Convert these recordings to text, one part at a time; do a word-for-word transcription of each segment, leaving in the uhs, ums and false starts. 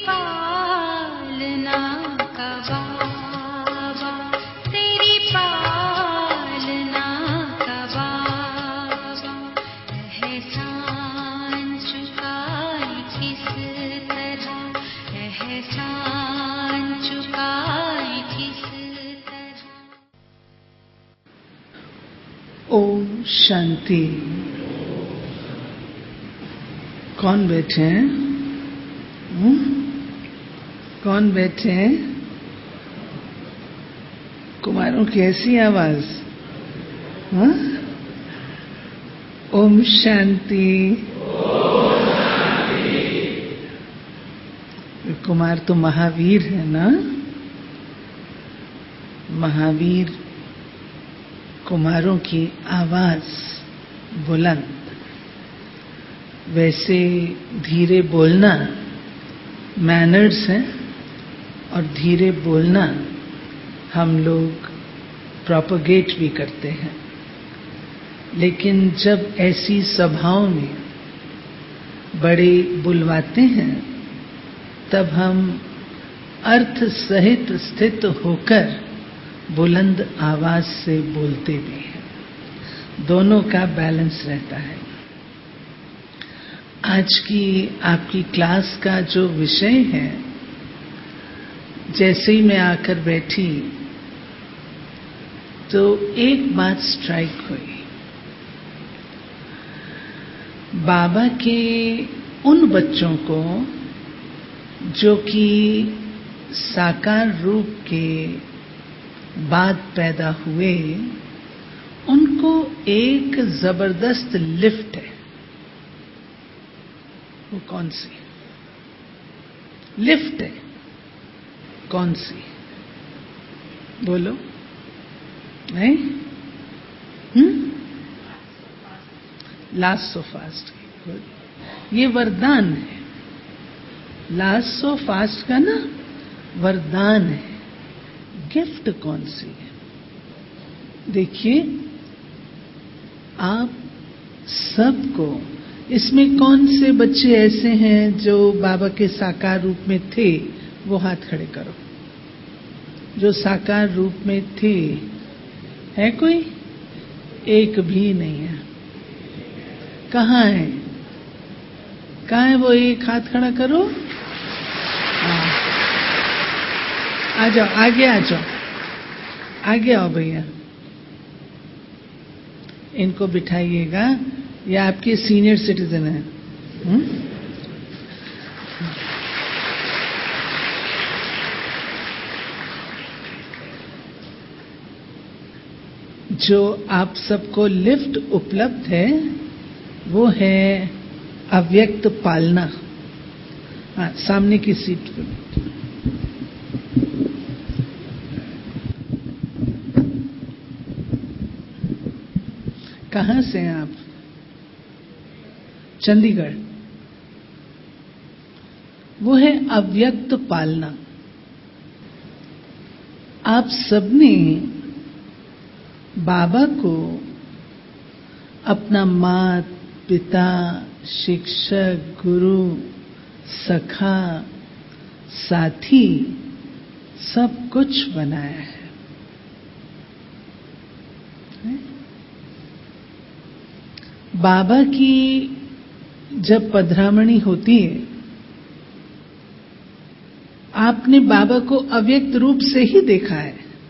पालना का बाबा, तेरी पालना का बाबा, एहसान चुकाए किस तरह, एहसान चुकाए किस तरह। ओम शांति। कौन बैठे हैं? हुँ? कौन बैठे हैं? कुमारों की ऐसी आवाज। हाँ? ओम शांति। कुमार तो महावीर है ना? महावीर कुमारों की आवाज बुलंद। वैसे धीरे बोलना मैनर्स है, और धीरे बोलना हम लोग प्रोपगेट भी करते हैं। लेकिन जब ऐसी सभाओं में बड़े बुलवाते हैं, तब हम अर्थ सहित स्थित होकर बुलंद आवाज से बोलते भी हैं। दोनों का बैलेंस रहता है। आज की आपकी क्लास का जो विषय है, जैसे ही मैं आकर बैठी तो एक बात स्ट्राइक हुई। बाबा के उन बच्चों को जो कि साकार रूप के बाद पैदा हुए, उनको एक जबरदस्त लिफ्ट है। वो कौन सी लिफ्ट है? कौन सी? बोलो। नहीं? हम्म? Last so fast. गुड। ये वरदान है। लास्ट सो फास्ट का ना वरदान है। गिफ्ट कौन सी है? देखिए, आप सबको, इसमें कौन से बच्चे ऐसे हैं जो बाबा के साकार रूप में थे? वो हाथ खड़े करो। जो साकार रूप में थे, है कोई? एक भी नहीं है। कहाँ है? कहाँ है वो? एक हाथ खड़ा करो। हाँ। आ जाओ, आगे आ जाओ, आगे आओ भैया। इनको बिठाइएगा। ये आपके सीनियर सिटीजन हैं। हुँ? जो आप सबको लिफ्ट उपलब्ध है, वो है अव्यक्त पालना। हाँ, सामने की सीट पे। कहाँ से हैं आप? चंडीगढ़। वो है अव्यक्त पालना। आप सबने बाबा को अपना मात पिता, शिक्षक, गुरु, सखा, साथी सब कुछ बनाया है। बाबा की जब पधरामणी होती है, आपने बाबा को अव्यक्त रूप से ही देखा है।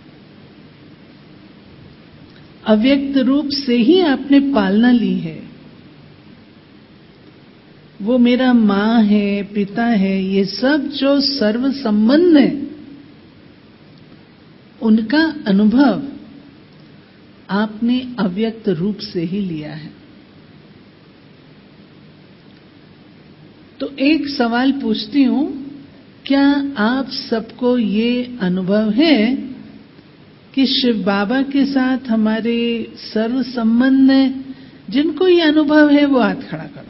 अव्यक्त रूप से ही आपने पालना ली है। वो मेरा माँ है, पिता है, ये सब जो सर्व संबंध है, उनका अनुभव आपने अव्यक्त रूप से ही लिया है। तो एक सवाल पूछती हूं, क्या आप सबको ये अनुभव है कि शिव बाबा के साथ हमारे सर्व संबंध है? जिनको ये अनुभव है वो हाथ खड़ा करो।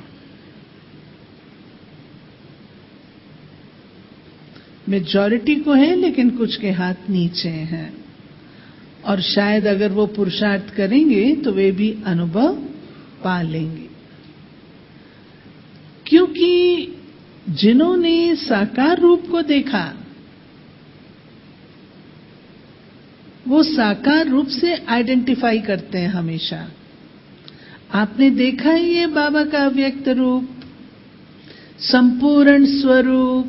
मेजॉरिटी को है, लेकिन कुछ के हाथ नीचे हैं। और शायद अगर वो पुरुषार्थ करेंगे तो वे भी अनुभव पा लेंगे। क्योंकि जिन्होंने साकार रूप को देखा वो साकार रूप से आइडेंटिफाई करते हैं हमेशा। आपने देखा ही है बाबा का अव्यक्त रूप, संपूर्ण स्वरूप,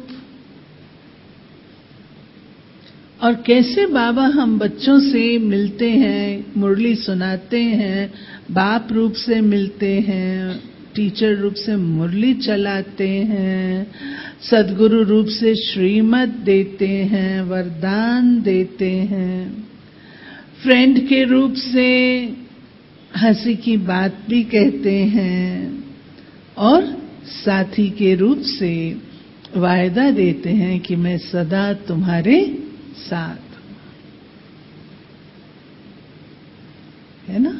और कैसे बाबा हम बच्चों से मिलते हैं, मुरली सुनाते हैं, बाप रूप से मिलते हैं, टीचर रूप से मुरली चलाते हैं, सद्गुरु रूप से श्रीमत देते हैं, वरदान देते हैं, फ्रेंड के रूप से हंसी की बात भी कहते हैं, और साथी के रूप से वायदा देते हैं कि मैं सदा तुम्हारे साथ, है ना।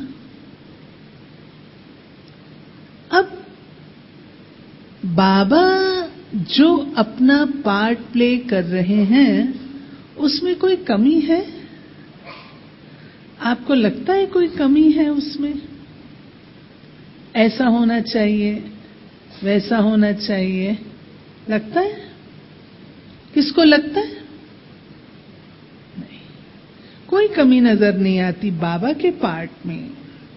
अब बाबा जो अपना पार्ट प्ले कर रहे हैं उसमें कोई कमी है? आपको लगता है कोई कमी है उसमें? ऐसा होना चाहिए, वैसा होना चाहिए, लगता है? किसको लगता है? नहीं, कोई कमी नजर नहीं आती बाबा के पार्ट में।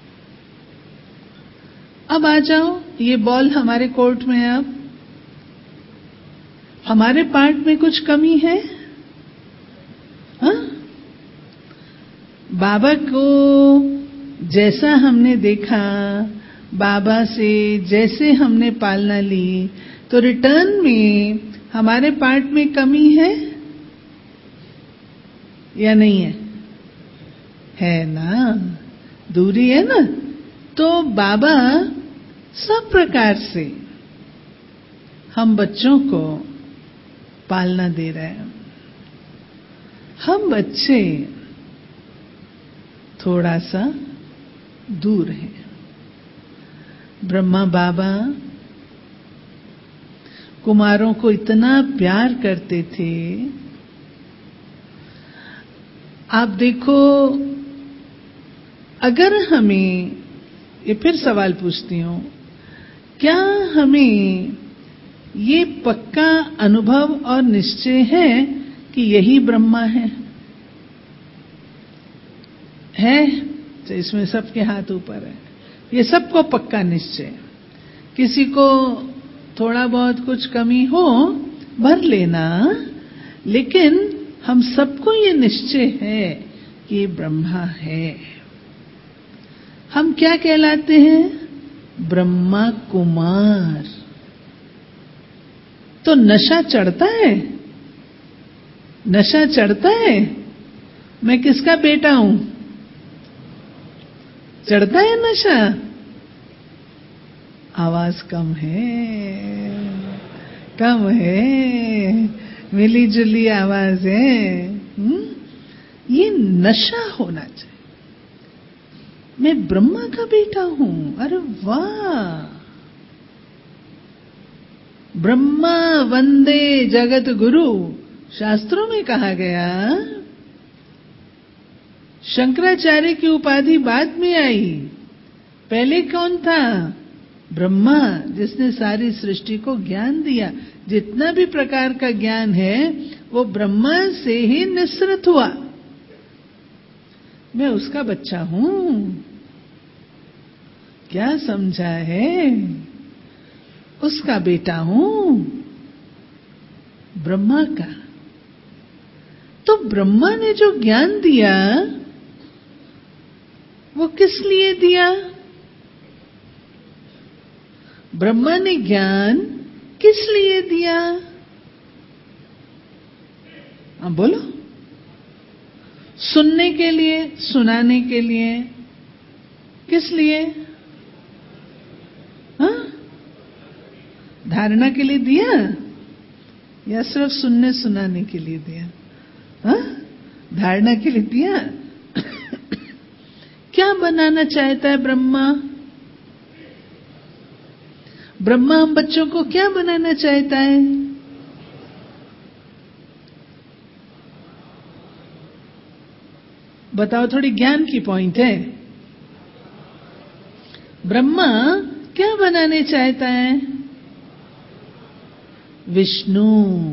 अब आ जाओ, ये बॉल हमारे कोर्ट में है, अब हमारे पार्ट में कुछ कमी है? हाँ, बाबा को जैसा हमने देखा, बाबा से जैसे हमने पालना ली, तो रिटर्न में हमारे पार्ट में कमी है या नहीं है? है ना, दूरी है ना। तो बाबा सब प्रकार से हम बच्चों को पालना दे रहे हैं। हम बच्चे थोड़ा सा दूर हैं। ब्रह्मा बाबा कुमारों को इतना प्यार करते थे। आप देखो, अगर हमें, ये फिर सवाल पूछती हूं, क्या हमें ये पक्का अनुभव और निश्चय है कि यही ब्रह्मा है? है? तो इसमें सबके हाथ ऊपर है। ये सबको पक्का निश्चय। किसी को थोड़ा बहुत कुछ कमी हो भर लेना, लेकिन हम सबको ये निश्चय है कि ये ब्रह्मा है। हम क्या कहलाते हैं? ब्रह्मा कुमार। तो नशा चढ़ता है? नशा चढ़ता है? मैं किसका बेटा हूं? चढ़ता है नशा? आवाज कम है, कम है, मिली जुली आवाज है। हुँ? ये नशा होना चाहिए। मैं ब्रह्मा का बेटा हूं। अरे वाह! ब्रह्मा वंदे जगत गुरु शास्त्रों में कहा गया। शंकराचार्य की उपाधि बाद में आई। पहले कौन था? ब्रह्मा, जिसने सारी सृष्टि को ज्ञान दिया। जितना भी प्रकार का ज्ञान है वो ब्रह्मा से ही निस्सृत हुआ। मैं उसका बच्चा हूं। क्या समझा है? उसका बेटा हूं, ब्रह्मा का। तो ब्रह्मा ने जो ज्ञान दिया वो किस लिए दिया? ब्रह्मा ने ज्ञान किस लिए दिया? अब बोलो। सुनने के लिए, सुनाने के लिए, किस लिए? हाँ? धारणा के लिए दिया या सिर्फ सुनने सुनाने के लिए दिया? हाँ? धारणा के लिए दिया। क्या बनाना चाहता है ब्रह्मा? ब्रह्मा हम बच्चों को क्या बनाना चाहता है? बताओ, थोड़ी ज्ञान की पॉइंट है। ब्रह्मा क्या बनाने चाहता है? विष्णु।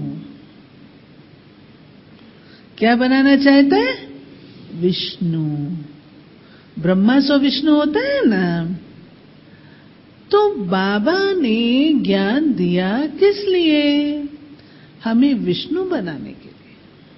क्या बनाना चाहता है? विष्णु। ब्रह्मा सो विष्णु होता है ना। तो बाबा ने ज्ञान दिया किस लिए? हमें विष्णु बनाने के लिए।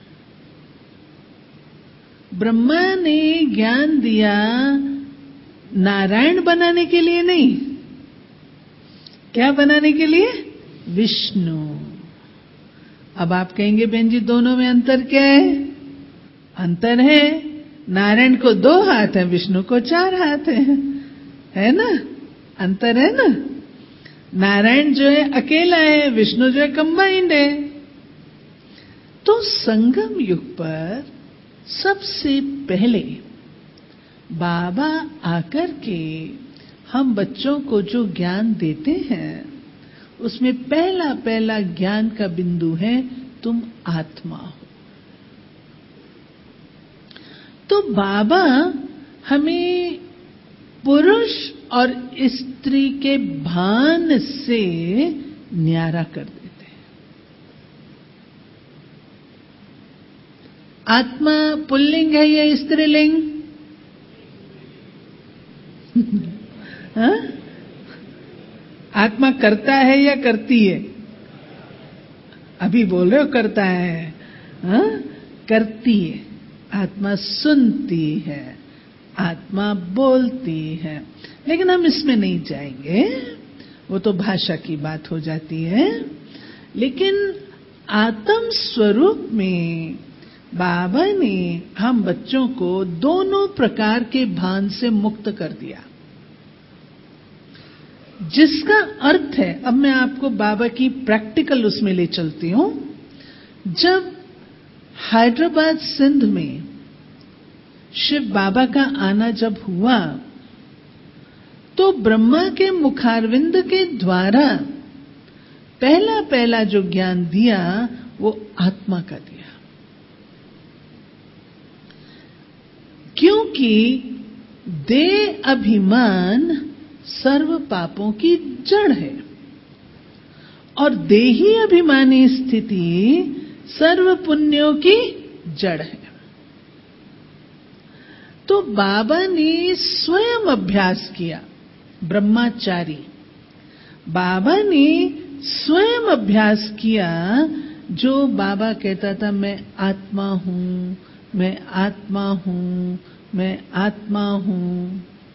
ब्रह्मा ने ज्ञान दिया नारायण बनाने के लिए नहीं। क्या बनाने के लिए? विष्णु। अब आप कहेंगे बहन जी दोनों में अंतर क्या है? अंतर है, नारायण को दो हाथ है, विष्णु को चार हाथ है, है ना? अंतर है ना। नारायण जो है अकेला है, विष्णु जो है कंबाइंड है। तो संगम युग पर सबसे पहले बाबा आकर के हम बच्चों को जो ज्ञान देते हैं उसमें पहला पहला ज्ञान का बिंदु है तुम आत्मा हो। तो बाबा हमें पुरुष और स्त्री के भान से न्यारा कर देते हैं। आत्मा पुल्लिंग है या स्त्रीलिंग? हाँ? आत्मा करता है या करती है? अभी बोल रहे हो करता है। हाँ? करती है। आत्मा सुनती है, आत्मा बोलती है। लेकिन हम इसमें नहीं जाएंगे, वो तो भाषा की बात हो जाती है। लेकिन आत्म स्वरूप में बाबा ने हम बच्चों को दोनों प्रकार के भान से मुक्त कर दिया, जिसका अर्थ है, अब मैं आपको बाबा की प्रैक्टिकल उसमें ले चलती हूं। जब हैदराबाद सिंध में शिव बाबा का आना जब हुआ तो ब्रह्मा के मुखारविंद के द्वारा पहला पहला जो ज्ञान दिया वो आत्मा का दिया। क्योंकि देह अभिमान सर्व पापों की जड़ है और देही अभिमानी स्थिति सर्व पुण्यों की जड़ है। तो बाबा ने स्वयं अभ्यास किया, ब्रह्मचारी बाबा ने स्वयं अभ्यास किया। जो बाबा कहता था मैं आत्मा हूं, मैं आत्मा हूं, मैं आत्मा हूं।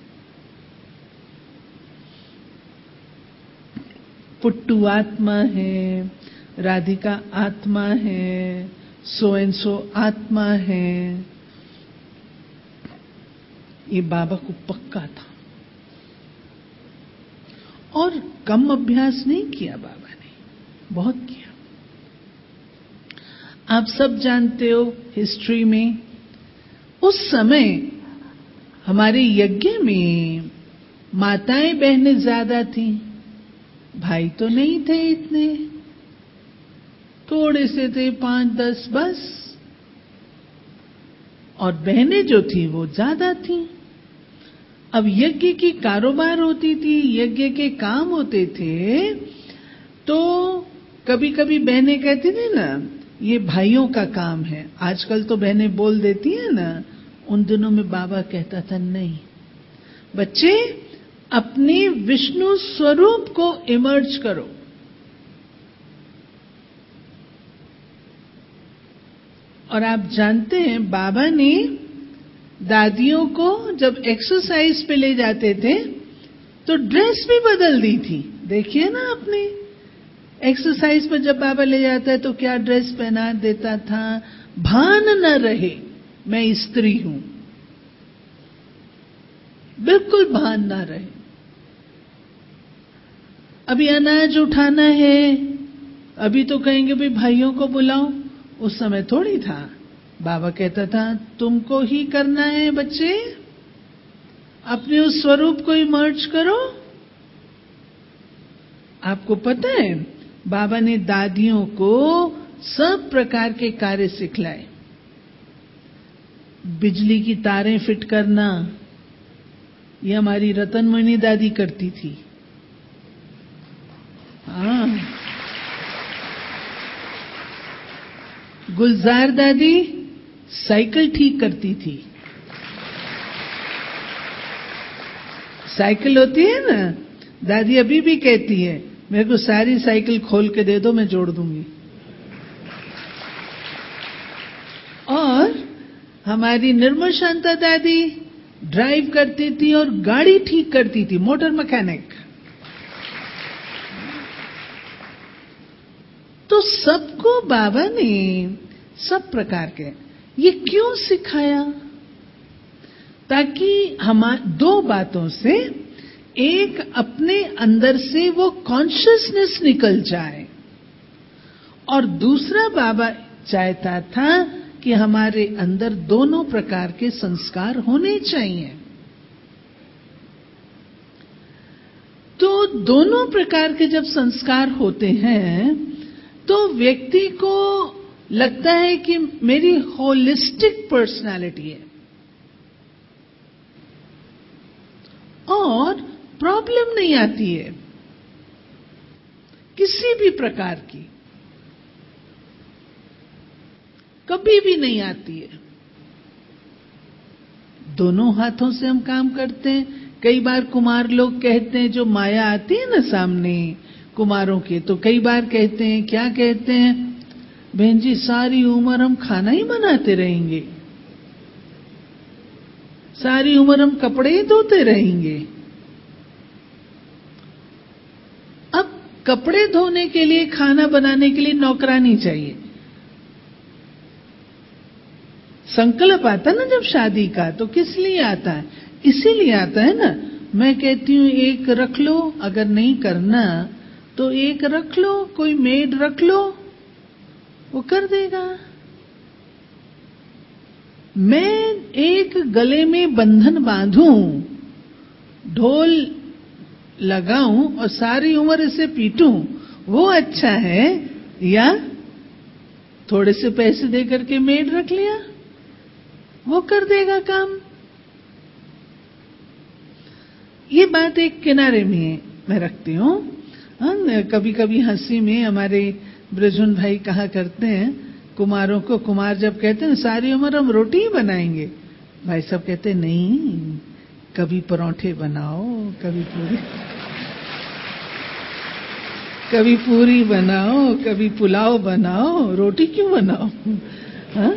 पुट्टू आत्मा है, राधिका आत्मा है, सो एंड सो आत्मा है। ये बाबा को पक्का था और कम अभ्यास नहीं किया बाबा ने, बहुत किया। आप सब जानते हो हिस्ट्री में उस समय हमारे यज्ञ में माताएं बहनें ज्यादा थीं, भाई तो नहीं थे इतने, थोड़े से थे, पांच दस बस। और बहनें जो थी वो ज्यादा थीं। अब यज्ञ की कारोबार होती थी, यज्ञ के काम होते थे, तो कभी कभी बहनें कहती थी ना ये भाइयों का काम है। आजकल तो बहनें बोल देती है ना, उन दिनों में बाबा कहता था नहीं बच्चे, अपने विष्णु स्वरूप को इमर्ज करो। और आप जानते हैं बाबा ने दादियों को जब एक्सरसाइज पे ले जाते थे तो ड्रेस भी बदल दी थी। देखिए ना आपने, एक्सरसाइज पर जब बाबा ले जाता है तो क्या ड्रेस पहना देता था, भान न रहे मैं स्त्री हूं, बिल्कुल भान ना रहे। अभी अनाज उठाना है, अभी तो कहेंगे भाई भाइयों को बुलाओ, उस समय थोड़ी था। बाबा कहता था तुमको ही करना है बच्चे, अपने उस स्वरूप को इमर्ज करो। आपको पता है बाबा ने दादियों को सब प्रकार के कार्य सिखलाए। बिजली की तारें फिट करना ये हमारी रतनमणि दादी करती थी। हाँ, गुलजार दादी साइकिल ठीक करती थी। साइकिल होती है ना, दादी अभी भी कहती है मेरे को सारी साइकिल खोल के दे दो, मैं जोड़ दूंगी। और हमारी निर्मल शांता दादी ड्राइव करती थी और गाड़ी ठीक करती थी, मोटर मैकेनिक। तो सबको बाबा ने सब प्रकार के ये क्यों सिखाया? ताकि हम दो बातों से, एक अपने अंदर से वो कॉन्शियसनेस निकल जाए, और दूसरा बाबा चाहता था कि हमारे अंदर दोनों प्रकार के संस्कार होने चाहिए। तो दोनों प्रकार के जब संस्कार होते हैं तो व्यक्ति को लगता है कि मेरी होलिस्टिक पर्सनालिटी है, और प्रॉब्लम नहीं आती है किसी भी प्रकार की, कभी भी नहीं आती है। दोनों हाथों से हम काम करते हैं। कई बार कुमार लोग कहते हैं, जो माया आती है ना सामने कुमारों के, तो कई बार कहते हैं, क्या कहते हैं, बहन जी सारी उम्र हम खाना ही बनाते रहेंगे, सारी उम्र हम कपड़े ही धोते रहेंगे। अब कपड़े धोने के लिए, खाना बनाने के लिए नौकरानी चाहिए। संकल्प आता ना जब शादी का, तो किस लिए आता है? इसीलिए आता है ना। मैं कहती हूं एक रख लो, अगर नहीं करना तो एक रख लो, कोई मेड रख लो, वो कर देगा। मैं एक गले में बंधन बांधूं, ढोल लगाऊं और सारी उम्र इसे पीटूं, वो अच्छा है, या थोड़े से पैसे दे करके मेड रख लिया, वो कर देगा काम। ये बात एक किनारे में मैं रखती हूं। कभी कभी हंसी में हमारे ब्रजन भाई कहा करते हैं कुमारों को, कुमार जब कहते हैं सारी उम्र हम रोटी ही बनाएंगे, भाई साहब कहते हैं नहीं, कभी परोठे बनाओ, कभी पूरी कभी पूरी बनाओ, कभी पुलाव बनाओ, रोटी क्यों बनाओ? हाँ?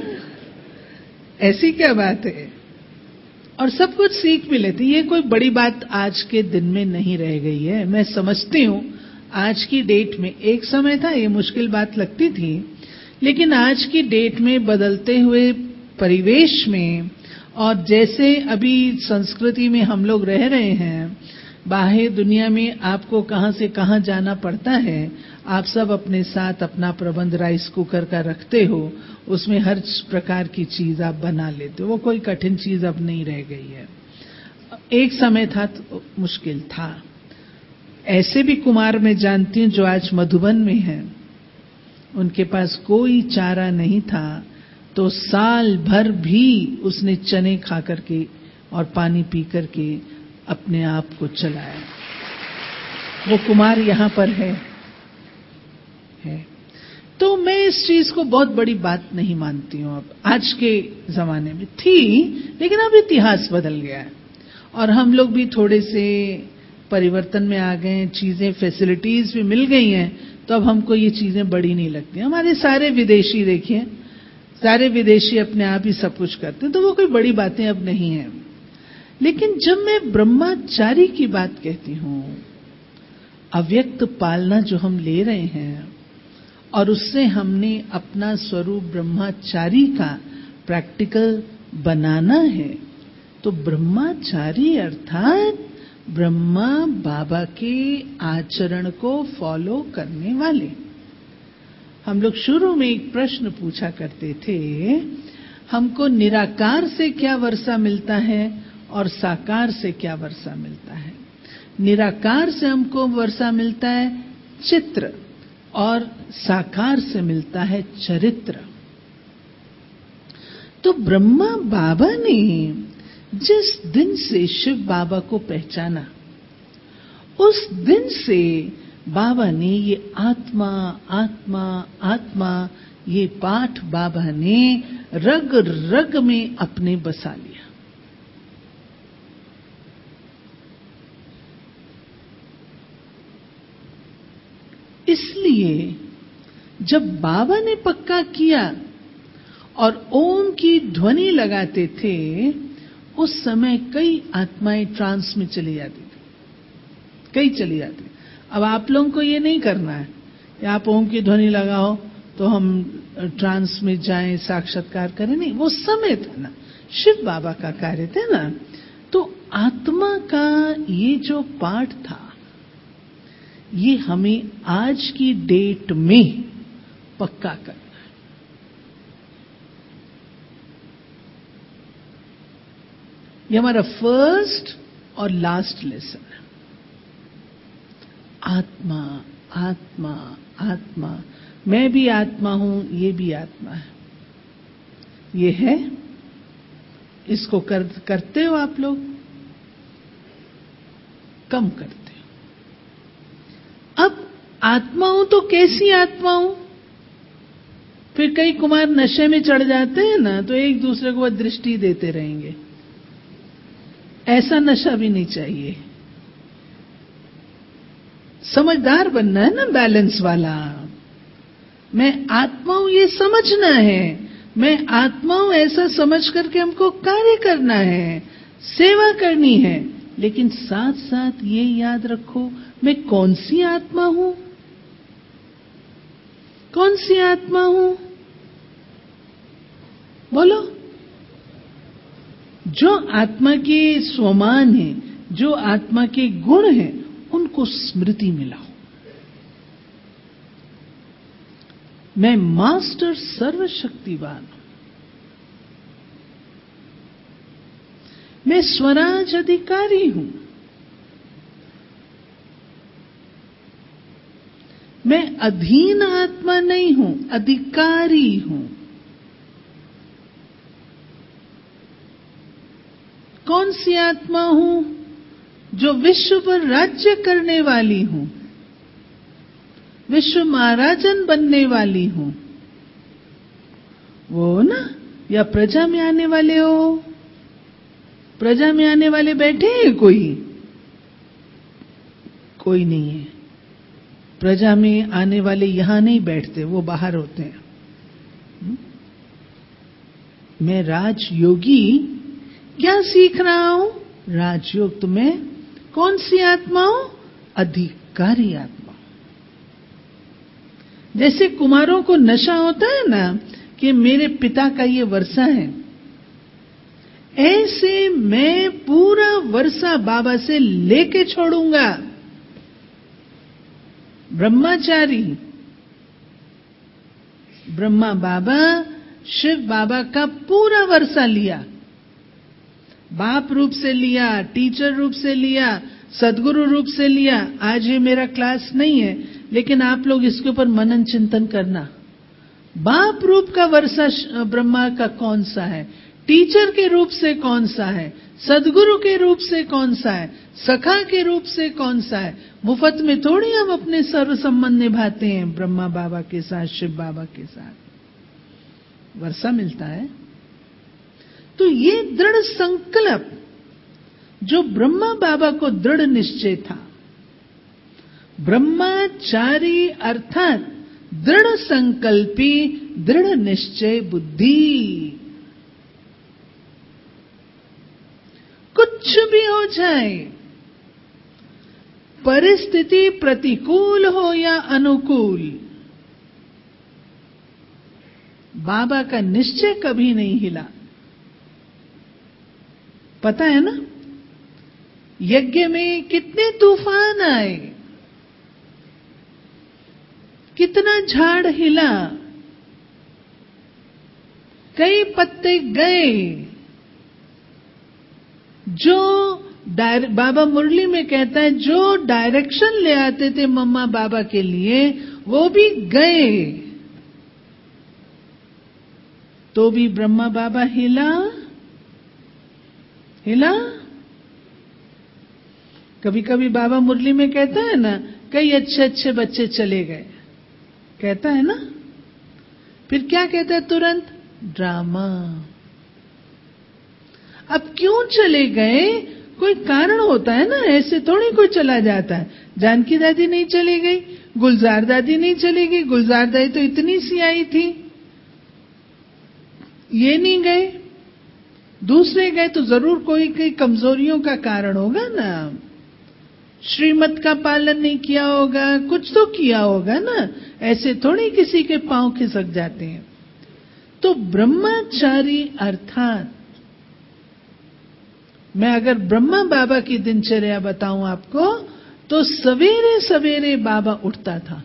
ऐसी क्या बात है? और सब कुछ सीख भी लेते। ये कोई बड़ी बात आज के दिन में नहीं रह गई है। मैं समझती हूं आज की डेट में, एक समय था ये मुश्किल बात लगती थी, लेकिन आज की डेट में बदलते हुए परिवेश में, और जैसे अभी संस्कृति में हम लोग रह रहे हैं, बाहर दुनिया में आपको कहां से कहां जाना पड़ता है, आप सब अपने साथ अपना प्रबंध राइस कुकर का रखते हो, उसमें हर प्रकार की चीज आप बना लेते हो, वो कोई कठिन चीज अब नहीं रह गई है। एक समय था तो मुश्किल था। ऐसे भी कुमार मैं जानती हूं जो आज मधुबन में हैं, उनके पास कोई चारा नहीं था, तो साल भर भी उसने चने खा करके और पानी पी करके अपने आप को चलाया। वो कुमार यहां पर है, है। तो मैं इस चीज को बहुत बड़ी बात नहीं मानती हूं। अब आज के जमाने में थी, लेकिन अब इतिहास बदल गया है और हम लोग भी थोड़े से परिवर्तन में आ गए, चीजें फैसिलिटीज भी मिल गई हैं, तो अब हमको ये चीजें बड़ी नहीं लगती। हमारे सारे विदेशी देखिए, सारे विदेशी अपने आप ही सब कुछ करते हैं, तो वो कोई बड़ी बातें अब नहीं है। लेकिन जब मैं ब्रह्मचारी की बात कहती हूं, अव्यक्त पालना जो हम ले रहे हैं और उससे हमने अपना स्वरूप ब्रह्मचारी का प्रैक्टिकल बनाना है, तो ब्रह्मचारी अर्थात ब्रह्मा बाबा के आचरण को फॉलो करने वाले। हम लोग शुरू में एक प्रश्न पूछा करते थे, हमको निराकार से क्या वर्षा मिलता है और साकार से क्या वर्षा मिलता है? निराकार से हमको वर्षा मिलता है चित्र, और साकार से मिलता है चरित्र। तो ब्रह्मा बाबा ने जिस दिन से शिव बाबा को पहचाना, उस दिन से बाबा ने ये आत्मा आत्मा आत्मा ये पाठ बाबा ने रग रग में अपने बसा लिया। इसलिए जब बाबा ने पक्का किया और ओम की ध्वनि लगाते थे, उस समय कई आत्माएं ट्रांस में चली जाती थी, कई चली जाती। अब आप लोगों को ये नहीं करना है कि आप ओम की ध्वनि लगाओ तो हम ट्रांस में जाएं, साक्षात्कार करें, नहीं, वो समय था ना, शिव बाबा का कार्य था ना। तो आत्मा का ये जो पाठ था, ये हमें आज की डेट में पक्का करना है। ये हमारा फर्स्ट और लास्ट लेसन है। आत्मा आत्मा आत्मा, मैं भी आत्मा हूं, ये भी आत्मा है। ये है, इसको कर, करते हो आप लोग, कम करते हो। अब आत्मा हूं तो कैसी आत्मा हूं? फिर कई कुमार नशे में चढ़ जाते हैं ना, तो एक दूसरे को दृष्टि देते रहेंगे। ऐसा नशा भी नहीं चाहिए। समझदार बनना है ना, बैलेंस वाला। मैं आत्मा हूं ये समझना है, मैं आत्मा हूं ऐसा समझ करके हमको कार्य करना है, सेवा करनी है, लेकिन साथ साथ ये याद रखो, मैं कौन सी आत्मा हूं? कौन सी आत्मा हूं? बोलो। जो आत्मा के स्वमान है, जो आत्मा के गुण हैं, उनको स्मृति में लाओ। मैं मास्टर सर्वशक्तिवान हूं, मैं स्वराज अधिकारी हूं, मैं अधीन आत्मा नहीं हूं, अधिकारी हूं। कौन सी आत्मा हूं? जो विश्व पर राज्य करने वाली हूं, विश्व महाराजन बनने वाली हूं। वो ना, या प्रजा में आने वाले हो? प्रजा में आने वाले बैठे हैं कोई? कोई नहीं है। प्रजा में आने वाले यहां नहीं बैठते, वो बाहर होते हैं। मैं राजयोगी क्या सीख रहा हूं? राजयोग। तो मैं कौन सी आत्मा हूं? अधिकारी आत्मा। जैसे कुमारों को नशा होता है ना कि मेरे पिता का ये वर्षा है, ऐसे मैं पूरा वर्षा बाबा से लेके छोड़ूंगा। ब्रह्मचारी ब्रह्मा बाबा, शिव बाबा का पूरा वर्षा लिया, बाप रूप से लिया, टीचर रूप से लिया, सदगुरु रूप से लिया। आज ये मेरा क्लास नहीं है, लेकिन आप लोग इसके ऊपर मनन चिंतन करना। बाप रूप का वर्षा ब्रह्मा का कौन सा है, टीचर के रूप से कौन सा है, सदगुरु के रूप से कौन सा है, सखा के रूप से कौन सा है। मुफ्त में थोड़ी हम अपने सर्व संबंध निभाते हैं ब्रह्मा बाबा के साथ, शिव बाबा के साथ। वर्षा मिलता है। तो ये दृढ़ संकल्प जो ब्रह्मा बाबा को दृढ़ निश्चय था, ब्रह्मचारी अर्थात दृढ़ संकल्पी, दृढ़ निश्चय बुद्धि। कुछ भी हो जाए, परिस्थिति प्रतिकूल हो या अनुकूल, बाबा का निश्चय कभी नहीं हिला। पता है ना, यज्ञ में कितने तूफान आए, कितना झाड़ हिला, कई पत्ते गए। जो बाबा मुरली में कहता है, जो डायरेक्शन ले आते थे मम्मा बाबा के लिए, वो भी गए। तो भी ब्रह्मा बाबा हिला हिला कभी कभी बाबा मुरली में कहता है ना, कई अच्छे अच्छे बच्चे चले गए, कहता है ना, फिर क्या कहता है तुरंत? ड्रामा। अब क्यों चले गए? कोई कारण होता है ना, ऐसे थोड़ी कोई चला जाता है। जानकी दादी नहीं चली गई, गुलजार दादी नहीं चली गई, गुलजार दादी तो इतनी सी आई थी, ये नहीं गए, दूसरे गए, तो जरूर कोई कोई कमजोरियों का कारण होगा ना। श्रीमत का पालन नहीं किया होगा, कुछ तो किया होगा ना, ऐसे थोड़ी किसी के पांव खिसक जाते हैं। तो ब्रह्मचारी अर्थात, मैं अगर ब्रह्मा बाबा की दिनचर्या बताऊं आपको, तो सवेरे सवेरे बाबा उठता था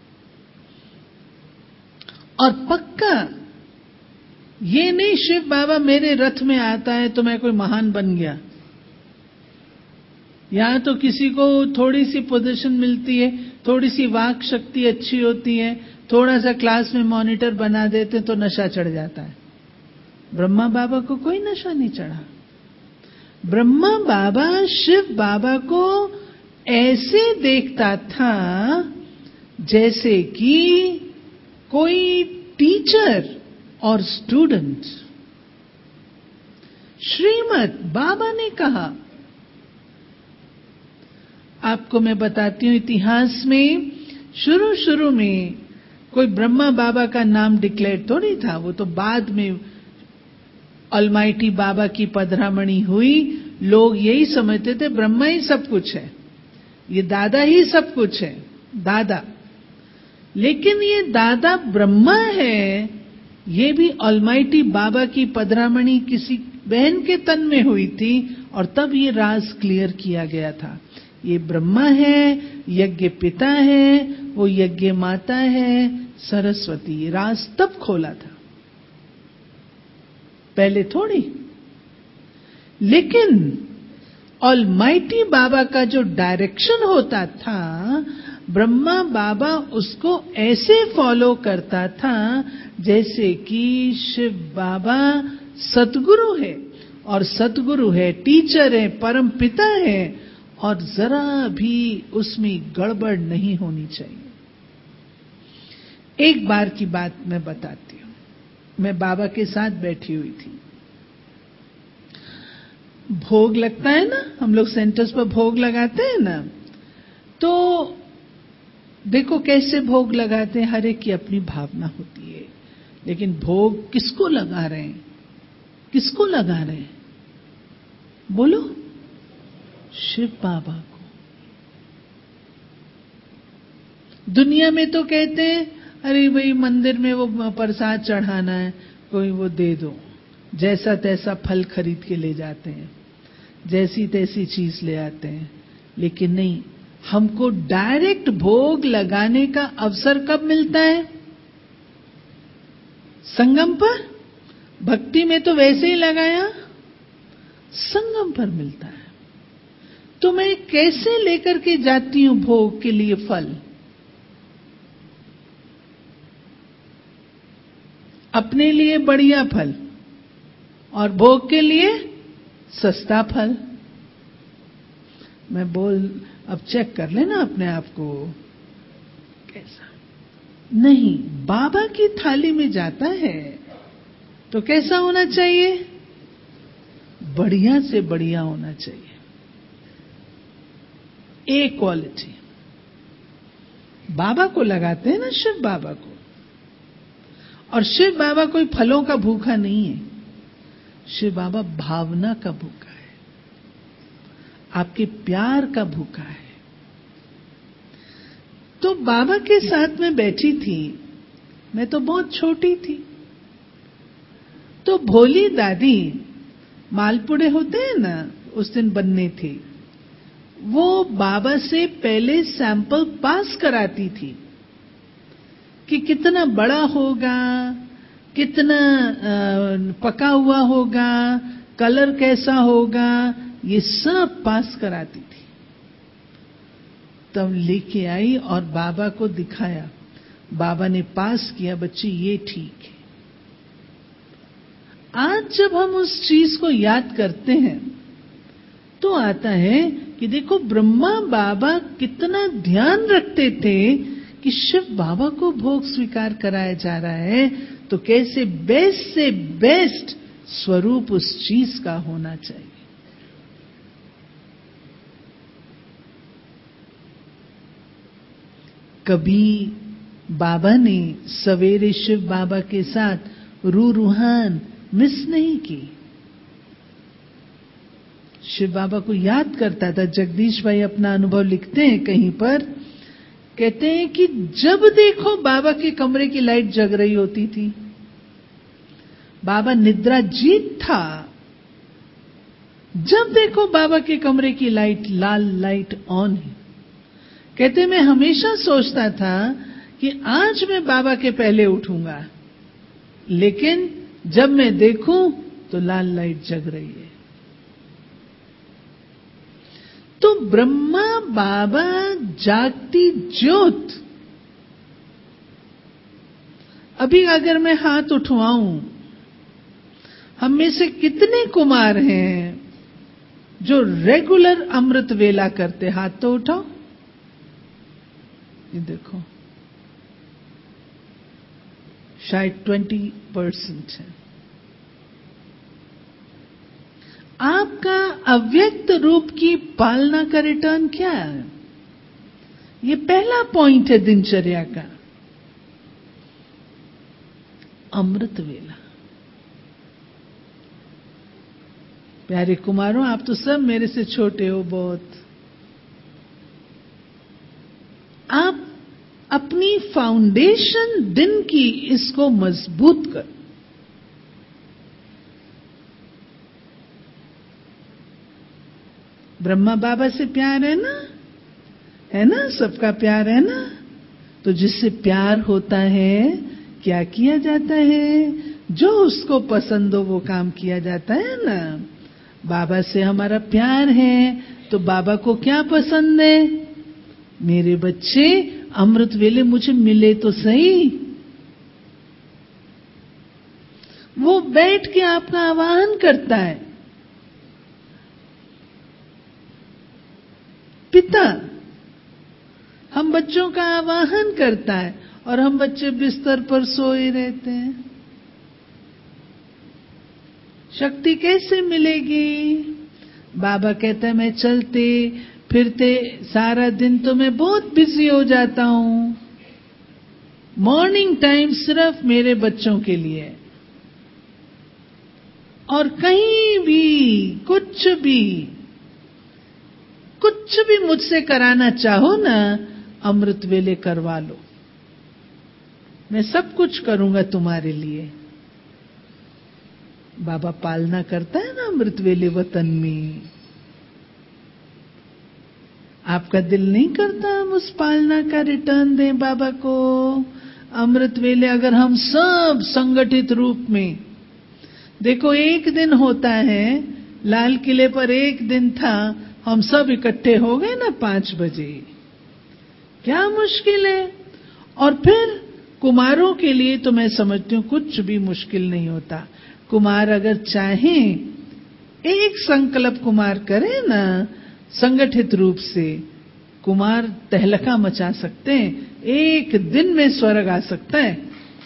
और पक्का ये नहीं शिव बाबा मेरे रथ में आता है तो मैं कोई महान बन गया। यहां तो किसी को थोड़ी सी पोजीशन मिलती है, थोड़ी सी वाक शक्ति अच्छी होती है, थोड़ा सा क्लास में मॉनिटर बना देते तो नशा चढ़ जाता है। ब्रह्मा बाबा को कोई नशा नहीं चढ़ा। ब्रह्मा बाबा शिव बाबा को ऐसे देखता था जैसे कि कोई टीचर और स्टूडेंट। श्रीमत बाबा ने कहा, आपको मैं बताती हूं, इतिहास में शुरू शुरू में कोई ब्रह्मा बाबा का नाम डिक्लेयर तो नहीं था, वो तो बाद में ऑलमाइटी बाबा की पधरामणी हुई। लोग यही समझते थे ब्रह्मा ही सब कुछ है, ये दादा ही सब कुछ है, दादा। लेकिन ये दादा ब्रह्मा है, ये भी ऑलमाइटी बाबा की पधरामणी किसी बहन के तन में हुई थी और तब ये राज क्लियर किया गया था। ये ब्रह्मा है, यज्ञ पिता है, वो यज्ञ माता है सरस्वती। ये राज तब खोला था, पहले थोड़ी। लेकिन ऑलमाइटी बाबा का जो डायरेक्शन होता था, ब्रह्मा बाबा उसको ऐसे फॉलो करता था जैसे कि शिव बाबा सतगुरु है, और सतगुरु है, टीचर है, परम पिता है, और जरा भी उसमें गड़बड़ नहीं होनी चाहिए। एक बार की बात मैं बताती हूं। मैं बाबा के साथ बैठी हुई थी, भोग लगता है ना, हम लोग सेंटर्स पर भोग लगाते हैं ना, तो देखो कैसे भोग लगाते हैं, हर एक की अपनी भावना होती है। लेकिन भोग किसको लगा रहे हैं? किसको लगा रहे हैं? बोलो। शिव बाबा को। दुनिया में तो कहते हैं अरे भाई मंदिर में वो प्रसाद चढ़ाना है, कोई वो दे दो, जैसा तैसा फल खरीद के ले जाते हैं, जैसी तैसी चीज ले आते हैं। लेकिन नहीं, हमको डायरेक्ट भोग लगाने का अवसर कब मिलता है? संगम पर। भक्ति में तो वैसे ही लगाया, संगम पर मिलता है। तो मैं कैसे लेकर के जाती हूं भोग के लिए फल? अपने लिए बढ़िया फल और भोग के लिए सस्ता फल। मैं बोल, अब चेक कर लेना अपने आप को कैसा। नहीं, बाबा की थाली में जाता है तो कैसा होना चाहिए? बढ़िया से बढ़िया होना चाहिए, ए क्वालिटी। बाबा को लगाते हैं ना, शिव बाबा को। और शिव बाबा कोई फलों का भूखा नहीं है, शिव बाबा भावना का भूखा है, आपके प्यार का भूखा है। तो बाबा के साथ में बैठी थी, मैं तो बहुत छोटी थी। तो भोली दादी, मालपुड़े होते हैं ना, उस दिन बनने थे, वो बाबा से पहले सैंपल पास कराती थी कि कितना बड़ा होगा, कितना पका हुआ होगा, कलर कैसा होगा, ये सब पास कराती थी। तब लेके आई और बाबा को दिखाया, बाबा ने पास किया, बच्ची ये ठीक है। आज जब हम उस चीज को याद करते हैं तो आता है कि देखो ब्रह्मा बाबा कितना ध्यान रखते थे कि शिव बाबा को भोग स्वीकार कराया जा रहा है, तो कैसे बेस्ट से बेस्ट स्वरूप उस चीज का होना चाहिए। कभी बाबा ने सवेरे शिव बाबा के साथ रू रूहान मिस नहीं की। शिव बाबा को याद करता था। जगदीश भाई अपना अनुभव लिखते हैं कहीं पर, कहते हैं कि जब देखो बाबा के कमरे की लाइट जग रही होती थी। बाबा निद्रा जीत था, जब देखो बाबा के कमरे की लाइट लाल लाइट ऑन है। कहते मैं हमेशा सोचता था कि आज मैं बाबा के पहले उठूंगा, लेकिन जब मैं देखूं तो लाल लाइट जग रही है। तो ब्रह्मा बाबा जागती ज्योत। अभी अगर मैं हाथ उठवाऊं, हम में से कितने कुमार हैं जो रेगुलर अमृत वेला करते? हाथ तो उठाओ। ये देखो, शायद ट्वेंटी परसेंट है। आपका अव्यक्त रूप की पालना का रिटर्न क्या है? ये पहला पॉइंट है दिनचर्या का, अमृत वेला। प्यारे कुमारों, आप तो सब मेरे से छोटे हो बहुत। आप अपनी फाउंडेशन दिन की इसको मजबूत कर। ब्रह्मा बाबा से प्यार है ना, है ना, सबका प्यार है ना। तो जिससे प्यार होता है क्या किया जाता है? जो उसको पसंद हो वो काम किया जाता है ना। बाबा से हमारा प्यार है तो बाबा को क्या पसंद है? मेरे बच्चे अमृत वेले मुझे मिले तो सही। वो बैठ के आपका आवाहन करता है। पिता हम बच्चों का आवाहन करता है और हम बच्चे बिस्तर पर सोए रहते हैं। शक्ति कैसे मिलेगी? बाबा कहता है मैं चलते फिरते सारा दिन तो मैं बहुत बिजी हो जाता हूं। मॉर्निंग टाइम सिर्फ मेरे बच्चों के लिए, और कहीं भी कुछ भी कुछ भी मुझसे कराना चाहो ना, अमृत वेले करवा लो, मैं सब कुछ करूंगा तुम्हारे लिए। बाबा पालना करता है ना अमृत वेले वतन में। आपका दिल नहीं करता हम उस पालना का रिटर्न दें बाबा को? अमृत वेले अगर हम सब संगठित रूप में, देखो एक दिन होता है, लाल किले पर एक दिन था, हम सब इकट्ठे हो गए ना पांच बजे, क्या मुश्किल है। और फिर कुमारों के लिए तो मैं समझती हूं कुछ भी मुश्किल नहीं होता। कुमार अगर चाहें, एक संकल्प कुमार करे ना संगठित रूप से, कुमार तहलका मचा सकते हैं। एक दिन में स्वर्ग आ सकता है।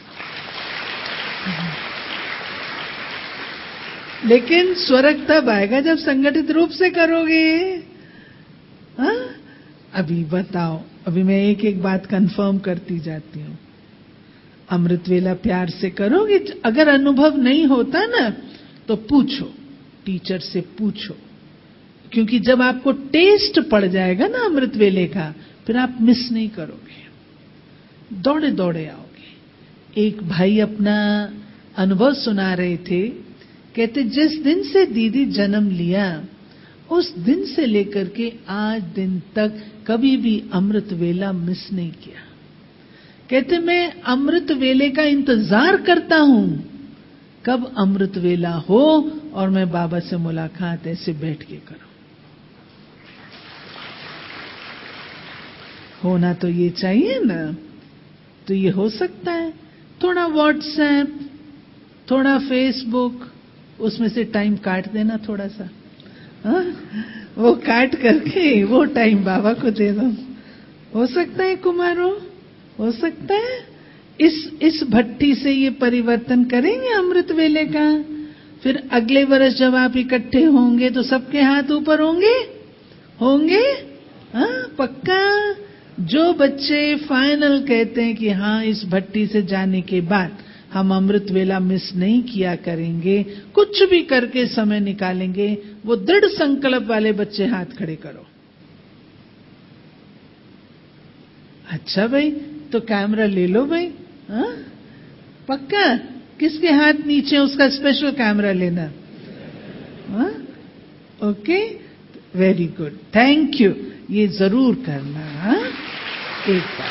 लेकिन स्वर्ग तब आएगा जब संगठित रूप से करोगे। हाँ, अभी बताओ, अभी मैं एक एक बात कंफर्म करती जाती हूं। अमृत वेला प्यार से करोगे। अगर अनुभव नहीं होता ना तो पूछो, टीचर से पूछो, क्योंकि जब आपको टेस्ट पड़ जाएगा ना अमृत वेले का, फिर आप मिस नहीं करोगे, दौड़े दौड़े आओगे। एक भाई अपना अनुभव सुना रहे थे, कहते जिस दिन से दीदी जन्म लिया उस दिन से लेकर के आज दिन तक कभी भी अमृत वेला मिस नहीं किया। कहते मैं अमृत वेले का इंतजार करता हूं, कब अमृत वेला हो और मैं बाबा से मुलाकात ऐसे बैठ के करूं। होना तो ये चाहिए ना। तो ये हो सकता है थोड़ा व्हाट्सएप, थोड़ा फेसबुक, उसमें से टाइम काट देना थोड़ा सा। हा? वो काट करके वो टाइम बाबा को दे दो। हो सकता है कुमारों, हो सकता है इस इस भट्टी से ये परिवर्तन करेंगे अमृत वेले का? फिर अगले वर्ष जब आप इकट्ठे होंगे तो सबके हाथ ऊपर होंगे होंगे हाँ पक्का। जो बच्चे फाइनल कहते हैं कि हाँ इस भट्टी से जाने के बाद हम अमृत वेला मिस नहीं किया करेंगे, कुछ भी करके समय निकालेंगे, वो दृढ़ संकल्प वाले बच्चे हाथ खड़े करो। अच्छा भाई, तो कैमरा ले लो भाई। हाँ पक्का? किसके हाथ नीचे उसका स्पेशल कैमरा लेना? हाँ okay, very good, thank you. ये जरूर करना। हाँ? एक बार।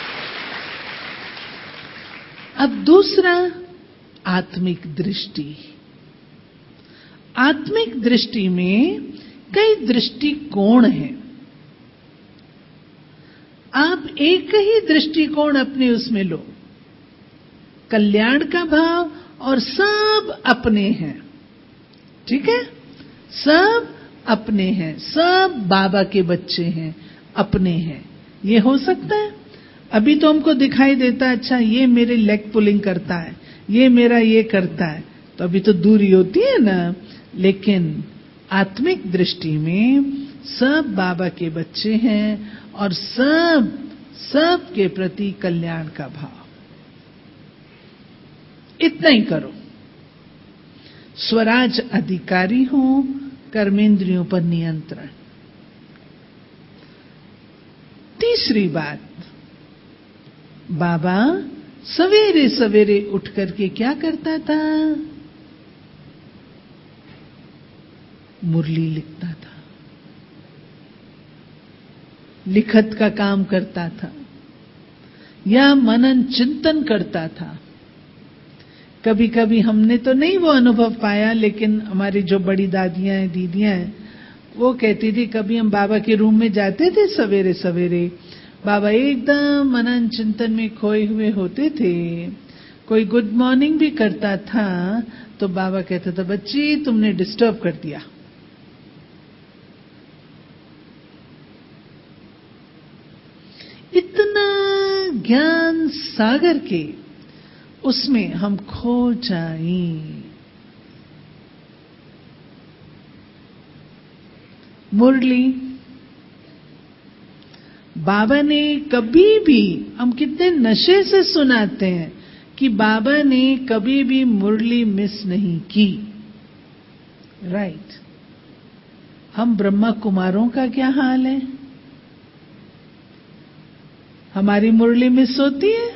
अब दूसरा, आत्मिक दृष्टि। आत्मिक दृष्टि में कई दृष्टिकोण हैं। आप एक ही दृष्टिकोण अपने उसमें लो, कल्याण का भाव, और सब अपने हैं। ठीक है? सब अपने हैं, सब बाबा के बच्चे हैं, अपने हैं। ये हो सकता है? अभी तो हमको दिखाई देता है, अच्छा ये मेरे लेग पुलिंग करता है, ये मेरा ये करता है, तो अभी तो दूरी होती है ना। लेकिन आत्मिक दृष्टि में सब बाबा के बच्चे हैं और सब सब के प्रति कल्याण का भाव। इतना ही करो। स्वराज अधिकारी हो, कर्मेंद्रियों पर नियंत्रण। तीसरी बात, बाबा सवेरे सवेरे उठ करके क्या करता था? मुरली लिखता था, लिखत का काम करता था, या मनन चिंतन करता था। कभी कभी हमने तो नहीं वो अनुभव पाया, लेकिन हमारी जो बड़ी दादियां हैं, दीदियां हैं, वो कहती थी कभी हम बाबा के रूम में जाते थे सवेरे सवेरे, बाबा एकदम मनन चिंतन में खोए हुए होते थे। कोई गुड मॉर्निंग भी करता था तो बाबा कहता था, बच्ची तुमने डिस्टर्ब कर दिया। इतना ज्ञान सागर के उसमें हम खो जाएं। मुरली बाबा ने कभी भी, हम कितने नशे से सुनाते हैं कि बाबा ने कभी भी मुरली मिस नहीं की। राइट। हम ब्रह्मा कुमारों का क्या हाल है? हमारी मुरली मिस होती है?